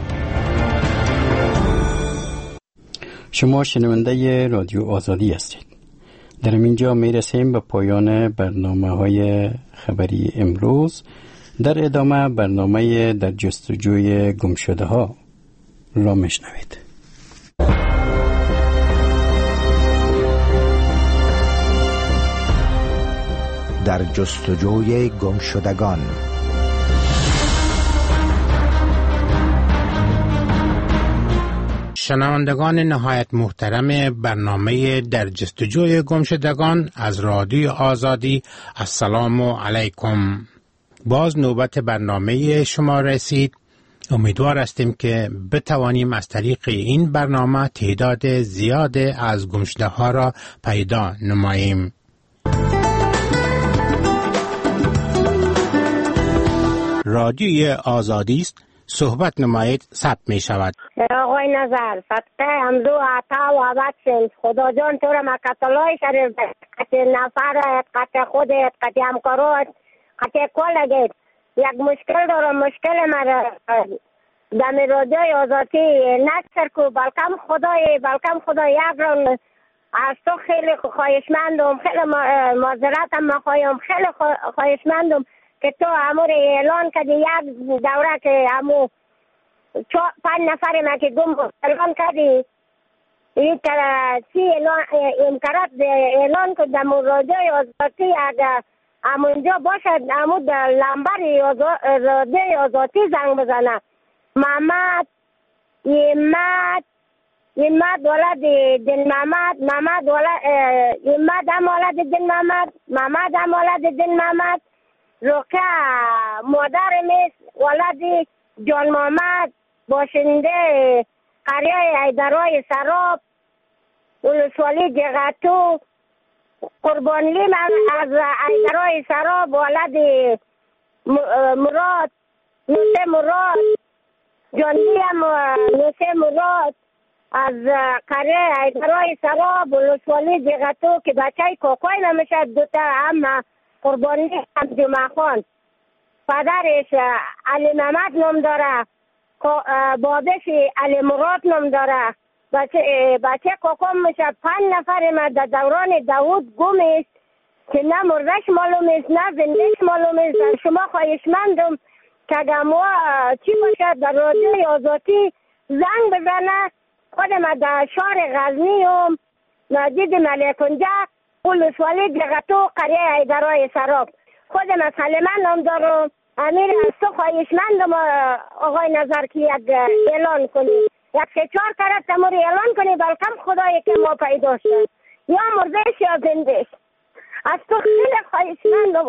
شما شنونده رادیو آزادی هستید. در اینجا می رسیم به پایان برنامه‌های خبری امروز. در ادامه برنامه در جستجوی گمشده ها را میشنوید. در جستجوی گمشدگان. شنوندگان نهایت محترم برنامه در جستجوی گمشدگان از رادیو آزادی، السلام علیکم. باز نوبت برنامه شما رسید. امیدوار هستیم که بتوانیم از طریق این برنامه تعداد زیاد از گمشده ها را پیدا نماییم. رادیوی آزادی است. صحبت نمایید ثبت می شود. آقای نظر فتح حمدو عطا و عبد شد. خدا جان تو را مکتلای شریف قطع نفرت، قطع خودت، قطع همکارات، قطع کلگت. یک مشکل دارم، مشکل مرا دم رادیوی آزادی نکسر کو، بلکم خدای یک ران از تو خیلی خواهشمندم، خیلی معذرتم مخوایم، خیلی خواهشمندم که تو امور اعلان کردی یک دوره که امو 5 نفر ما که گم اعلان کردی این چی امکانات اعلان کد در رادیوی آزادی اگر امونجا باشد امو در لمبر رادیوی آزادی زنگ بزنه. محمد ولد دین محمد ولد هم ولد دین محمد هم ولد دین محمد، روکه مادر میست ولد جان محمد، باشنده قریه ایدرای سراب ولسوالی جغتو، قربانلی از ایدرای سراب ولد مراد نوسه مراد، جانی هم نوسه مراد از قریه ایدرای سراب ولسوالی جغتو که بچه کوکوی نمیشه دوتا هم قربانی هم جمعه خان، پدرش علی محمد نام داره، بابش علی مراد نام داره. بچه کوکم میشه 5 نفر ما در دوران داوود گم است که نه مردش معلوم است نه زندهش معلوم است. شما خواهشمندم که گموا چی باشه در رادیوی آزادی زنگ بزنه. خودم در شهر غزنی هم مسجد ملکونجا ولسوالی دغتو قریه ایدرای سراب. خودم سلیمان نام دارم. امیر از تو خواهشمندم آقای نظر که یک اعلان کنی، یک 3-4 طرف تمور اعلان کنی بلکم خدایی که ما پیدا شد یا مردهش یا زندهش. از تو خیلی خواهشمندم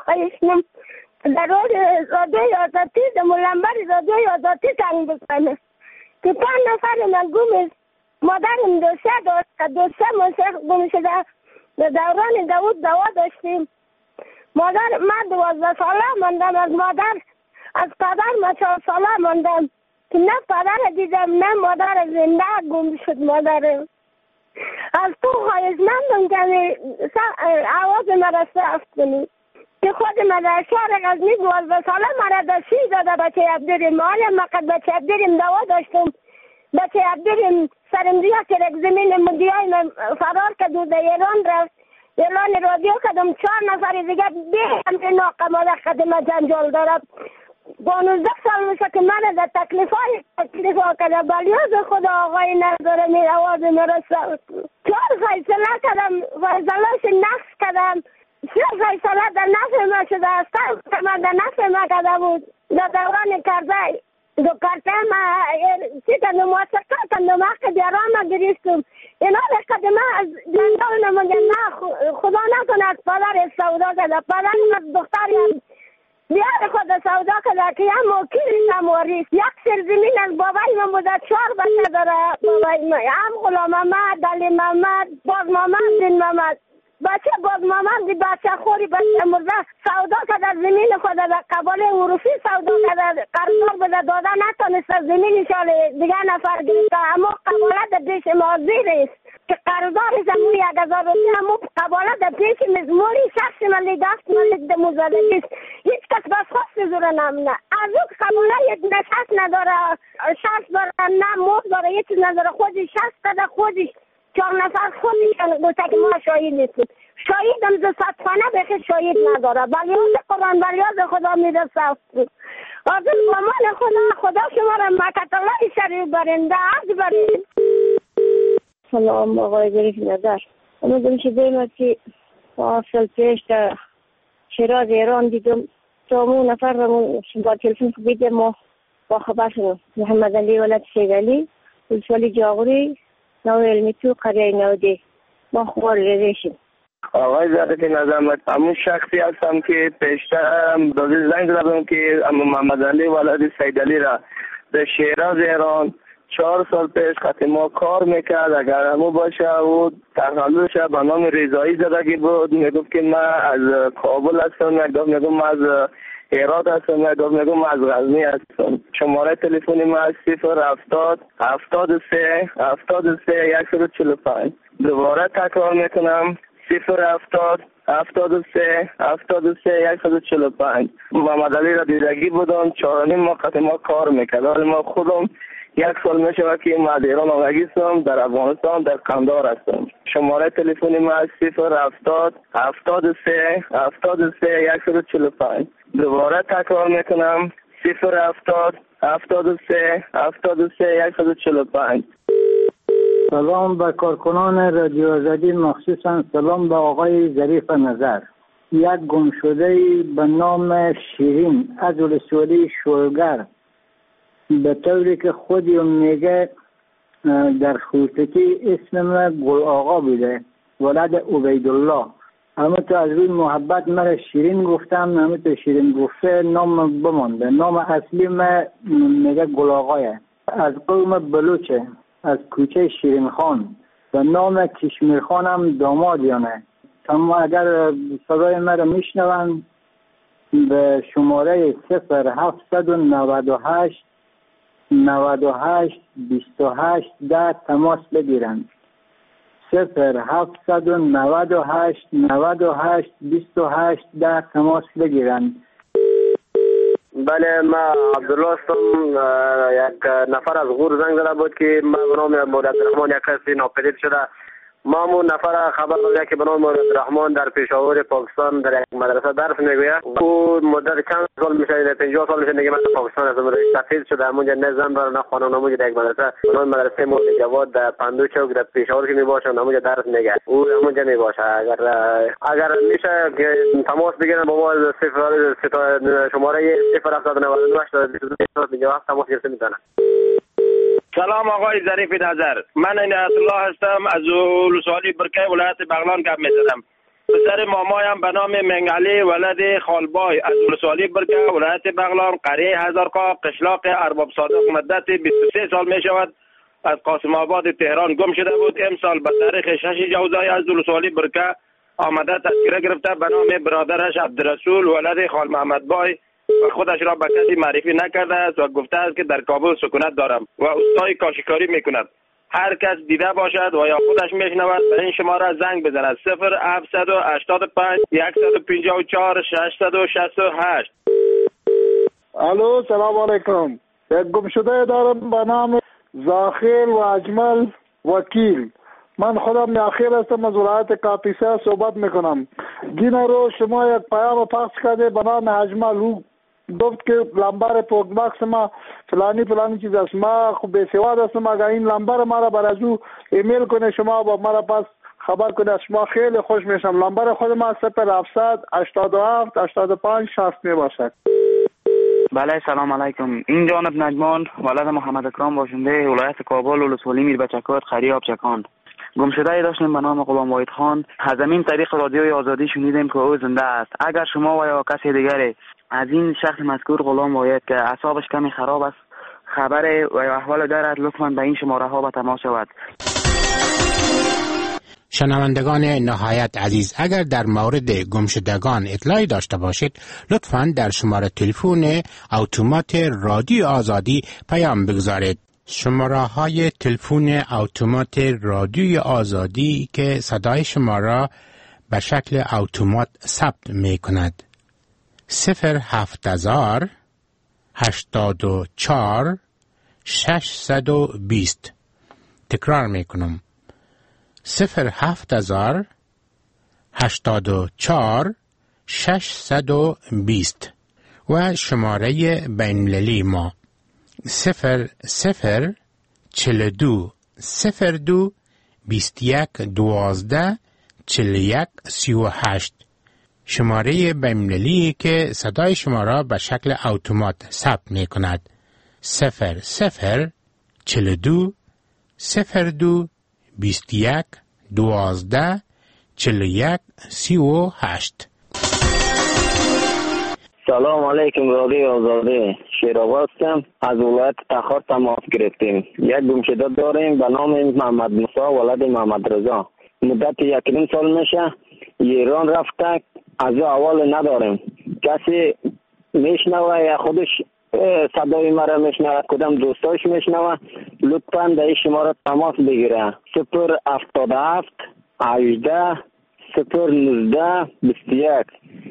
در رادیوی آزادی در ملنبر رادیوی آزادی زنگ بزنه که 5 نفر من گم است. مادرم 2 داشت که 2 موسیق گم شده. در دوران داوود دوا داشتیم. من 12 ساله ماندم از مادر، از پدر من 4 ساله ماندم که نه پدر دیدم نه مادر زنده گم شد. مادرم از تو خواهشمندم که آواز مرا صرف کنی که خود من در شهر غزنی 12 ساله مرا دستی داده بچه عبدالرحیم. حالا من قد بچه عبدالرحیم دوا داشتم. بچه عبدالرحیم سرمدیا که یک زمین مدیای من فرار کرد و در ایران رفت. اعلان رادیو کردم 4 نفر دیگه به ناقماده خدمت جنجال دارد. 12 سال میشه که من در تکلیف ها کردم. بلیاز خدا آقای نداره می آواز مرا صرف. 4 فیصله کردم، فیصلهش نقص کردم. 3 فیصله در نفع ما شده است. من در نفع ما کرده بود در دوران کرده. دو کرده ما چی کردم موسیقه کردم حق دیران گریستم. اینا به قدمه از جنگل نمونده نه خدا نکنه از پدر سودا کرده. پدرم از دختریم بیار خود سودا کرده که هم موکیل هم واریس. یک سرزمین از بابای من بوده 4 بچه داره بابای من. هم غلام محمد، علی محمد، باز محمد، دین محمد. بچه باز محمد دی بچه خوری بچه مرده سودا کرده زمین خود در قبال عروفی سودا کرده. قرضدار بده داده نتانست زمین شال دیگه نفر گرفته. اما قبالت در پیش مازیر است که قرضدارش همون 1000 روپیه همون قبالت در پیش مزموری 6 ملی دست ملی در موزدگی است. هیچ کس بس خواست زور نمونه. از اون قبالت یک نشست نداره، 6 داره نه موز داره، یه چیز نداره. خودش 6 داده خودش 4 نفر خودشان گوته که ما شاهد نیستیم. شاهد هم ز صدخانه بخی شاهد نداره. بلیاز قرآن بلیاز خدا میده صفت. آزم بامان خدا شما را مکت الله شریف برنده عبد برید. سلام آقای ظریف نظر. امیدم شده ما که 5 سال پیش در شیراز ایران دیدم تامون نفر را با تلفن بیده ما با خبر شدم. محمد علی ولد شید علی ولسوالی جاغوری نو علمی تو قریه نوده ما خوار ریشیم. آقای ظریف نظر همون شخصی هستم که پیشتر داده زنگ زدم که محمد علی ولد سید علی را در شیراز ایران 4 سال پیش خط ما کار میکرد. اگر همون باشه او تخلصش به نام رضایی زدگی بود. میگفت که من از کابل هستم، میگم من از هرات هستم، میگم از غزنی هستم. شماره تلفنی من 070 73 73 145. دوباره تکرار میکنم 070 73 73 145. محمد علی را دیدگی بودم 4.5 ماه ما کار میکرد. حالا ما خودم 1 سال میشه که من از ایران آمدم، در افغانستان در قندهار هستم. شماره تلفنی من 070 73 73 145. دوباره تکرار میکنم 070 73 73 145. سلام به کارکنان رادیو آزادی، مخصوصا سلام به آقای ظریف نظر. یک گمشده به نام شیرین از ولسوالی شولگر به طوری که خودی میگه در خوزستان اسم گل آقا بوده، ولد عبیدالله. اما تو از روی محبت مرا شیرین گفتم، اما تو شیرین گفته نام بمانده. نام اصلی من میگه گل آقایه. از قوم بلوچه، از کوچه شیرین خان و نام کشمیر خانم دامادیانه. اما اگر صدای مرا میشنون به شماره 0798 98 28 10 تماس بگیرند. 0798 98 28 10 تماس بگیرند. بله، ما عبدالله هستم. یک نفر از غور زنگ زده بود که ما به نام مولوی عبدالرحمن یک کسی ناپدید شده. ما همون نفر خبر داده که به نام مولوی عبدالرحمن در پشاور پاکستان در یک مدرسه درس میگوید. او مدت چند سال میشه، 50 سال میشه دیگه من در پاکستان هستم. تفصیل شده همونجا نه زن داره نه خانم، همونجا در یک مدرسه به نام مدرسه مولوی جواد در پندو چوک در پشاور که میباشه، همونجا درس میگه. او همونجا میباشه. اگر میشه که تماس بگیرن با ما شماره 07998 تماس گرفته میتونن. سلام آقای ظریف نظر، من عنایت الله هستم از ولسوالی برکه ولایت بغلان گپ میزنم. پسر مامایم به نام منگعلی ولد خالبای از ولسوالی برکه ولایت بغلان قریه هزارقا قشلاق ارباب صادق مدت 23 سال می شود از قاسم آباد تهران گم شده بود. امسال به تاریخ 6 جوزای از ولسوالی برکه آمده تذکره گرفته به نام برادرش عبدالرسول ولد خال محمد بای و خودش را به کسی معرفی نکرده است و گفته است که در کابل سکونت دارم و اوستای کاشیکاری میکند. هر کس دیده باشد و یا خودش میشنود به این شماره زنگ بزند 0785 154 668. الو، سلام علیکم. یک گمشده دارم به نام زاخیل و اجمل وکیل. من خودم یاخیل هستم، از ولایت کاپیسا صحبت میکنم. گینا رو شما یک پیام پخش کرده به نام اجمل. او گفت که لمبر پوکباکس ما فلانی چیز است. ما خوب بی‌سواد هستم. اگر این لمبر ما را بر از او ایمیل کنه شما با ما را پس خبر کنه، از شما خیلی خوش میشم. لمبر خود ما 0700 87 85 60 می باشد. بله، سلام علیکم. این جانب نجمان ولد محمد اکرام باشنده ولایت کابل ولسوالی میر بچکات خری آبچکان. گمشده داشتیم به نام غلام واحد خان. از همین طریق رادیوی آزادی شنیدیم که او زنده است. اگر شما و یا کسی دیگری از این شخص مذکور غلام واحد که اعصابش کمی خراب است خبر و یا احوال دارد، لطفاً به این شماره ها به تماس شود. شنوندگان نهایت عزیز، اگر در مورد گمشدگان اطلاعی داشته باشید لطفاً در شماره تلفن اتومات رادیو آزادی پیام بگذارید. شماره های تلفن اتومات رادیو آزادی که صدای شما را به شکل اتومات ثبت می کند 07000 84 620. تکرار می کنم 07000 84 620 و شماره بین‌المللی ما 0042 02 21 12 41 38. شماره بین‌المللی که صدای شما را به شکل اتومات ثبت می کند 0042 02 21 12 41 38. سلام علیکم. رادیو آزادی شیرآباد هستم. از ولایت تخار تماس گرفتیم. یک گمشده داریم به نام محمد موسی ولد محمد رضا. مدت 1.5 سال میشه ایران رفته. از او اول نداریم. کسی میشنوه یا خودش صدای مرا میشنوه، کدام دوستاش میشنوه، لطفاً در این شماره تماس بگیره 077 18 019 21.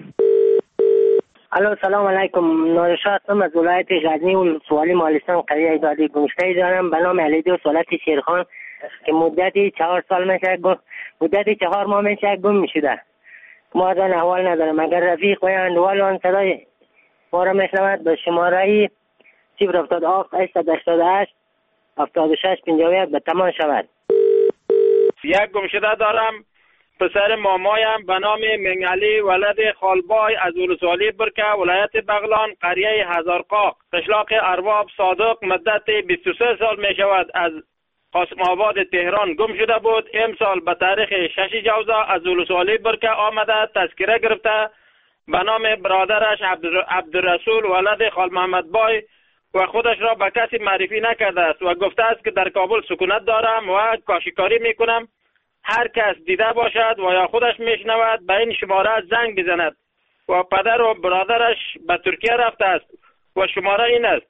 الو، سلام علیکم. نورشاه هستم از ولایت غزنی ولسوالی مالستان قریه ایدادی. گمشده دارم به نام علیدو سولت شیرخان که مدتی 4 سال میشه مدتی 4 ماه میشه گم میشده. ما از آن احوال ندارم. اگر رفیق و اندوال آن صدای ما را میشنود به شماره 077 888 76 51 به تماس شود. یک گمشده دارم پسر مامایم به نام منگعلی ولد خالبای از ولسوالی برکه ولایت بغلان قریه هزارقا قشلاق ارباب صادق مدت 23 سال می شود از قاسم آباد تهران گم شده بود. امسال به تاریخ 6 جوزا از ولسوالی برکه آمده تذکره گرفته به نام برادرش عبدالرسول ولد خال محمد بای و خودش را به کسی معرفی نکرده است و گفته است که در کابل سکونت دارم و کاشیکاری میکنم. هر کس دیده باشد و یا خودش میشنود به این شماره زنگ بزند و پدر و برادرش به ترکیه رفته است و شماره این است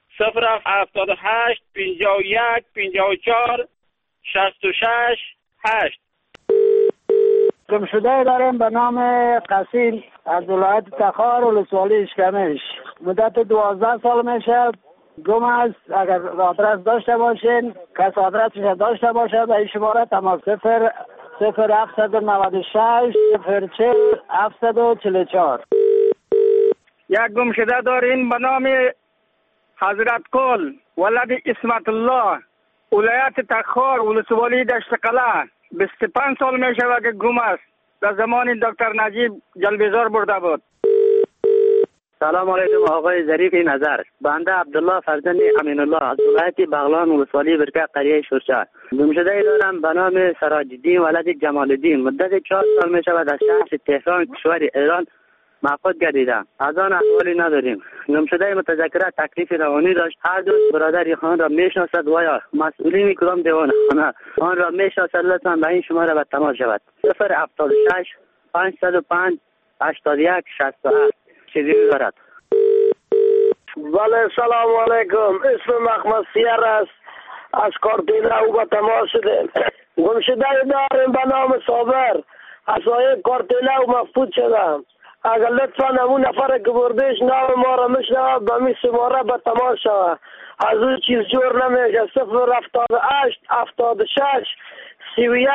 078 51 54 66 8. گمشده دارم به نام قاسم از ولایت تخار ولسوالی اشکمش. مدت 12 سال میشه. گم است. اگر آدرس داشته باشین، کس آدرسش داشته باشه به این شماره تماس 0796 040 744. یک گم شده دارین به نام حضرت کل ولد اسمت الله، ولایت تخار، ولسوالی دشت قلعه. 25 سال می شود که گم است. در زمان دکتر نجیب جلبیزار برده بود. سلام علیکم آقای ظریف نظر. بنده عبدالله فرزند امین الله از ولایت بغلان ولسوالی برکه قریه شورچه. گمشده دارم به نام سراج الدین ولد جمال الدین. مدت 4 سال می شود از شهر تهران کشور ایران مفقود گردیدم. از آن احوالی نداریم. گمشده متذکره تکلیف روانی داشت. هر دو برادر خان را میشناسد و یا مسئولین کدام دیوان خانه آن را میشناسد. لطفا به این شماره به تماس شود. 076 505 81 67. چیزی دارد. بله سلام علیکم. اسم محمد سیر است. از کارتیلا او به تماس شده. گمشده داریم به نام صابر. از سایه کارتیلا او مفقود شدم. اگر لطفا همون نفر که بردیش نام ما را میشنوه به می شماره به تماس شود. از اون چیز جور نمیشه. 078 76 31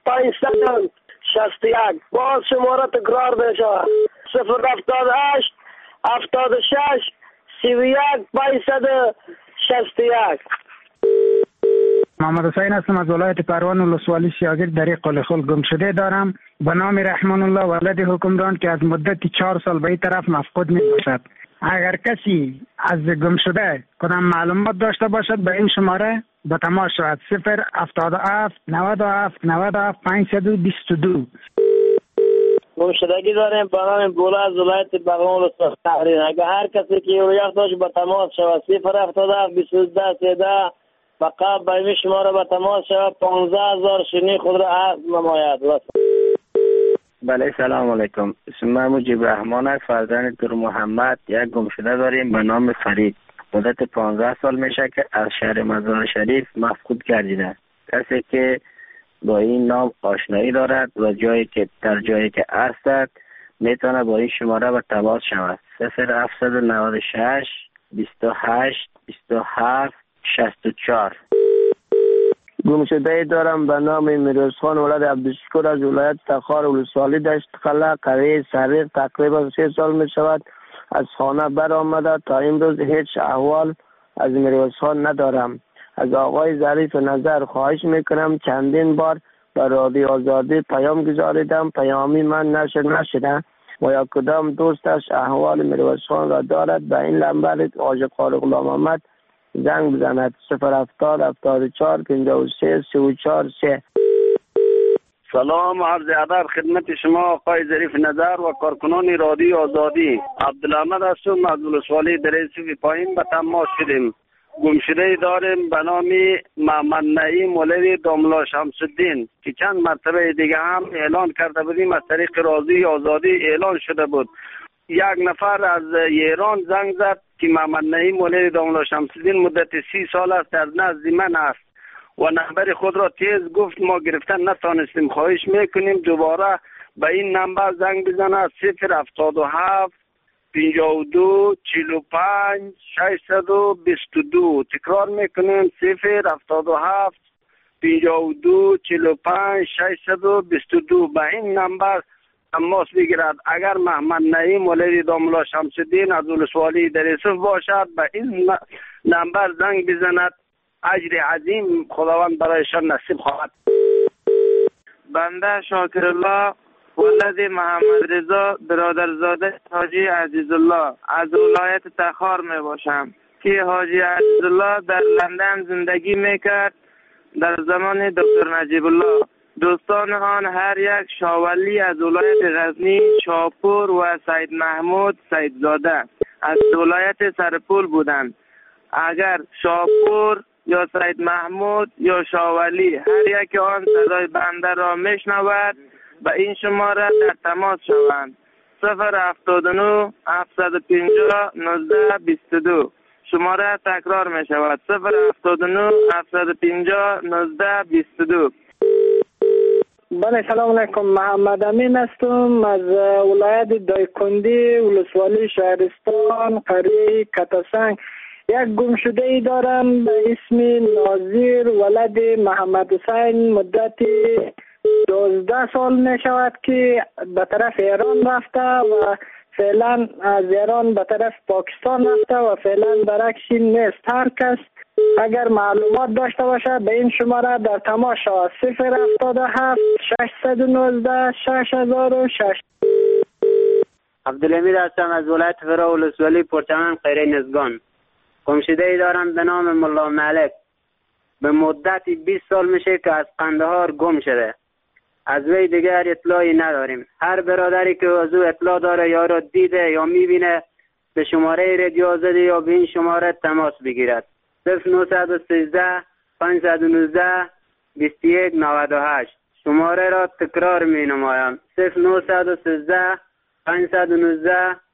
561. باز شماره تکرار میشود. 078 76 31 561. محمد حسین هستم از ولایت پروان ولسوالی شاگرد در قل خل. گم شده دارم به نام رحمان الله ولد حکمران که از مدت 4 سال به این طرف مفقود می باشد. اگر کسی از گم شده کدام معلومات داشته باشد به این شماره به تماس شود. 077 97 97 522. گمشدگی داریم به نام بولا از ولایت بغلان ولسوالی تحریر. اگر هر کسی که یاد داشت به تماس شود. 077 22 13 فقط به این شماره به تماس شود. 15000 شنی خود را عرض نماید. بله سلام علیکم. اسم من مجیب رحمان است. فرزند دور محمد. یک گمشده داریم به نام فرید. مدت 15 سال میشه که از شهر مزار شریف مفقود گردیده. کسی که با این نام آشنایی دارد و در جایی که هستد میتونه با این شماره به تماس شود. 0796 28 27 64. گمشده دارم به نام میرزخان ولد عبدالشکور از ولایت تخار ولسوالی دشت قلعه قریه سریق. تقریبا 3 سال می شود از خانه برآمده. تا امروز هیچ احوال از میرزخان ندارم. از آقای ظریف نظر خواهش میکنم چندین بار به رادیو آزادی پیام گذاریدم. پیامی من نشده و یا کدام دوستش احوال میرزخان را دارد به این نمبر آقای قاری غلام محمد زنگ بزند. 070 74 53 34 3. سلام عرض ادب خدمت شما آقای ظریف نظر و کارکنان رادیو آزادی. عبدالحمد هستم از ولسوالی دریچه پایین به تماس شدیم. گمشده داریم به نام محمد نعیم ولد داملا شمس الدین که چند مرتبه دیگه هم اعلان کرده بودیم. از طریق رادیو آزادی اعلان شده بود. یک نفر از ایران زنگ زد که محمد نعیم ولد داملا شمس الدین مدت 30 سال است در نزد من است و نمبر خود را تیز گفت. ما گرفتن نتانستیم. خواهش میکنیم دوباره به این نمبر زنگ بزنه. 077 52 45 622. تکرار میکنیم. 077 52 45 622. به این نمبر تماس بگیرد. اگر محمد نعیم ولد داملا شمس الدین از ولسوالی در یوسف باشد به این نمبر زنگ بزند. اجر عظیم خداوند برایشان نصیب خواهد. بنده شاکرالله ولد محمد رضا برادرزاده حاجی عزیزالله از ولایت تخار می باشم که حاجی عزیزالله در لندن زندگی میکرد در زمان دکتر نجیب الله. دوستان آن هر یک شاولی از ولایت غزنی، شاپور و سید محمود سیدزاده از ولایت سرپول بودند. اگر شاپور یا سید محمود یا شاولی هر یک آن صدای بنده را میشنود به این شماره در تماس شوند. 079 750 19 22. شماره تکرار می شود. 079 750 19 22. بله سلام علیکم. محمد امین هستم از ولایت دایکندی ولسوالی شهرستان قریه کتاسنگ. یک گمشده ای دارم به اسم ناظر ولد محمد حسین. مدت 12 سال می شود که به طرف ایران رفته و فعلا از ایران به طرف پاکستان رفته و فعلا برکشی نیست. هر کس اگر معلومات داشته باشه به این شماره در تماس شود 077 619 6006. عبدالحمید هستم از ولایت فرا ولسوالی پرچمن قریه نزگان. گمشده ای دارم به نام ملا ملک. به مدت 20 سال میشه که از قندهار گم شده. از وی دیگر اطلاعی نداریم. هر برادری که از او اطلاع داره یا را دیده یا میبینه به شماره رادیو آزادی یا به این شماره تماس بگیرد. 0913 519 2198. شماره را تکرار می نمایم. 0913 519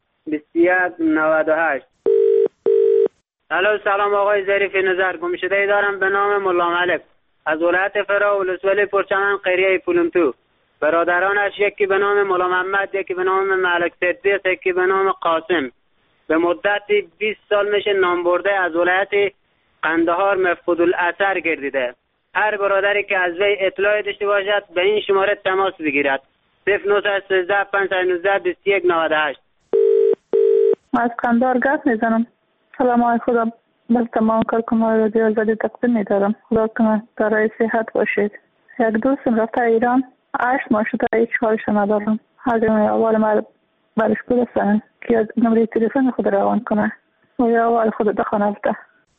2198. الو سلام آقای ظریف نظر. گمشده ای دارم به نام ملا ملک از ولایت فرا ولسوالی پرچمن قریه پولمتو. برادرانش یکی به نام ملا محمد، یکی به نام ملک سدیس، یکی به نام قاسم. به مدت 20 سال میشه نام برده از ولایت قندهار مفقود الاثر گردیده. هر برادری که از وی اطلاعی داشته باشد به این شماره تماس بگیرد. 0913 519 2198. از قندهار گپ میزنم. سلام علیکم. خدا بر تمام کارکنان رادیو آزادی تقدیم می‌دارم. خدا کنه دارای صحت باشید. یک دوستم رفته ایران 8 ماه شده هیچ حالش ندارم. اگر اول ما برش برسن که نمره تلفن خود روان کنه و یا اول خود دخانه بده.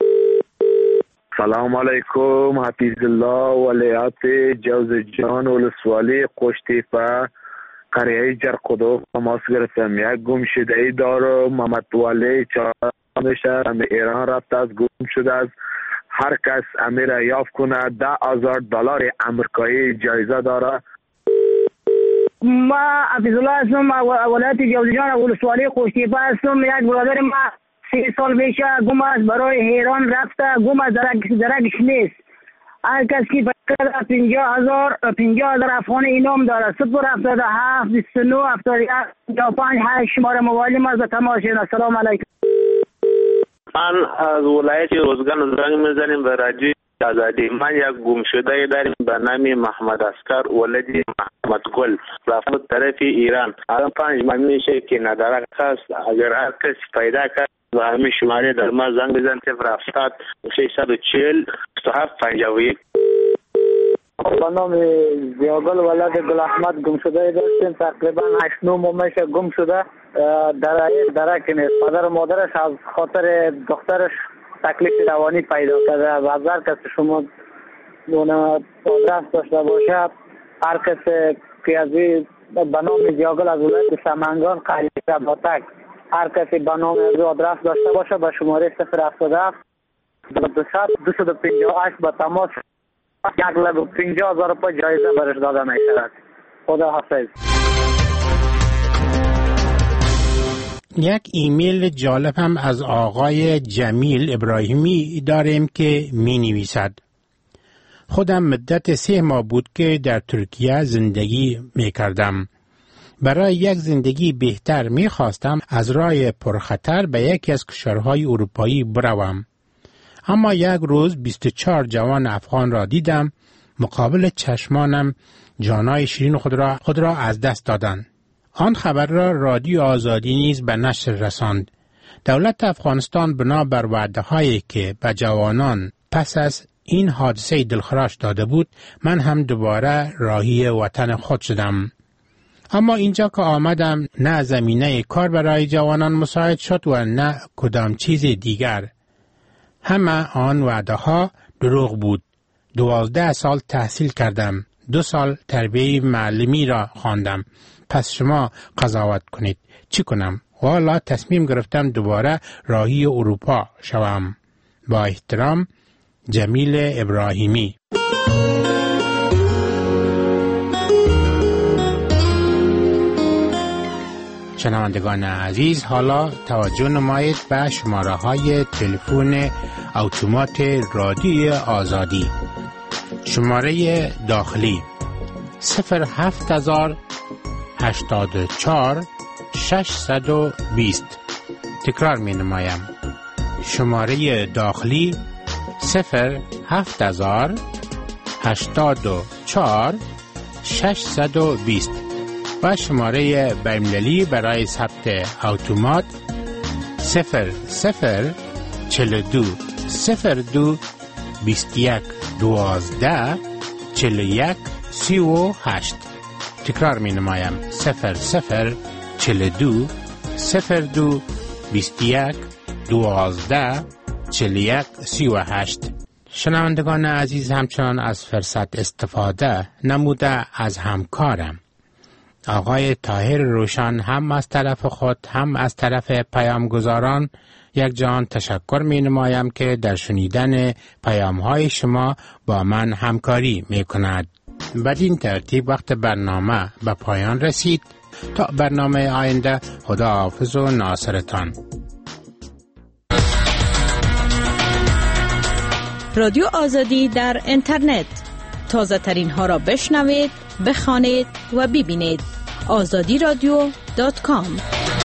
سلام علیکم. حفیظ الله ولایت جوزجان ولسوالی قشتیپه قریه جرقدوق تماس گرفتم. یک گمشده ای دارم محمد ولی میشه ایران رفته از گم شده است. هر کس امیر یافت کنه $10,000 امریکایی جایزه داره. ما حفیظ الله هستم ولایت جوزجان ولسوالی قشتیپه هستم. یک برادر ما 3 سال میشه گم است. برای ایران رفته. گم است. درکش نیست. هر کس که فکر 50,000 افغان اینام داره. 077 29 71 55 8 شماره موبایل ما از تماس شد. السلام علیکم. من از ولایت روزگان زنگ میزنیم به رادیو آزادی. من یک گمشده داریم به نام محمد اسکر ولدی محمد گل رفته طرف ایران. الان 5 ماه میشه که ندارک است. اگر هر کس پیدا کرد و همین شماره در ما زنگ بزن 070 640 2751. با نام زیاگل ولد گل احمد گم شده داشتیم. تقریبا 8-9 ماه میشه گم شده. درک نیست. پدر و مادرش از خاطر دخترش تکلیف روانی پیدا کرده و از هر کس شما آدرس داشته باشه، هر کس که از به نام زیاگل از ولایت سمنگان قریه باتک هر کسی به نام از آدرس داشته باشه به شماره 077 258 به تماس 150,000 روپیه جایزه برش داده می شود. خدا حافظ. یک ایمیل جالب هم از آقای جمیل ابراهیمی داریم که می نویسد: خودم مدت 3 ماه بود که در ترکیه زندگی می کردم. برای یک زندگی بهتر می خواستم از راه پرخطر به یکی از کشورهای اروپایی بروم. اما یک روز 24 جوان افغان را دیدم. مقابل چشمانم جانای شیرین خود را از دست دادند. آن خبر را رادیو آزادی نیز به نشر رساند. دولت افغانستان بنا بر وعده‌هایی که به جوانان پس از این حادثه دلخراش داده بود، من هم دوباره راهی وطن خود شدم. اما اینجا که آمدم نه زمینه کار برای جوانان مساعد شد و نه کدام چیز دیگر. همه آن وعده‌ها دروغ بود. 12 سال تحصیل کردم. 2 سال تربیه معلمی را خواندم. پس شما قضاوت کنید. چی کنم؟ والا تصمیم گرفتم دوباره راهی اروپا شوم. با احترام، جمیل ابراهیمی. شنوندگان عزیز، حالا توجه نمایید به شماره های تلفن اتومات رادیو آزادی. شماره داخلی 07084 620. تکرار می نمایم. شماره داخلی 07084 620 و شماره بین‌المللی برای ثبت اتومات 0042 02 21 12 41 38. تکرار می نمایم. 0042 02 21 12 41 38. شنوندگان عزیز، همچنان از فرصت استفاده نموده از همکارم آقای طاهر روشن هم از طرف خود هم از طرف پیامگزاران یک جان تشکر می نمایم که در شنیدن پیام های شما با من همکاری می کند. بدین ترتیب وقت برنامه به پایان رسید. تا برنامه آینده، خداحافظ و ناصرتان. رادیو آزادی در اینترنت، تازه ترین ها را بشنوید، بخوانید و ببینید. azadiradio.com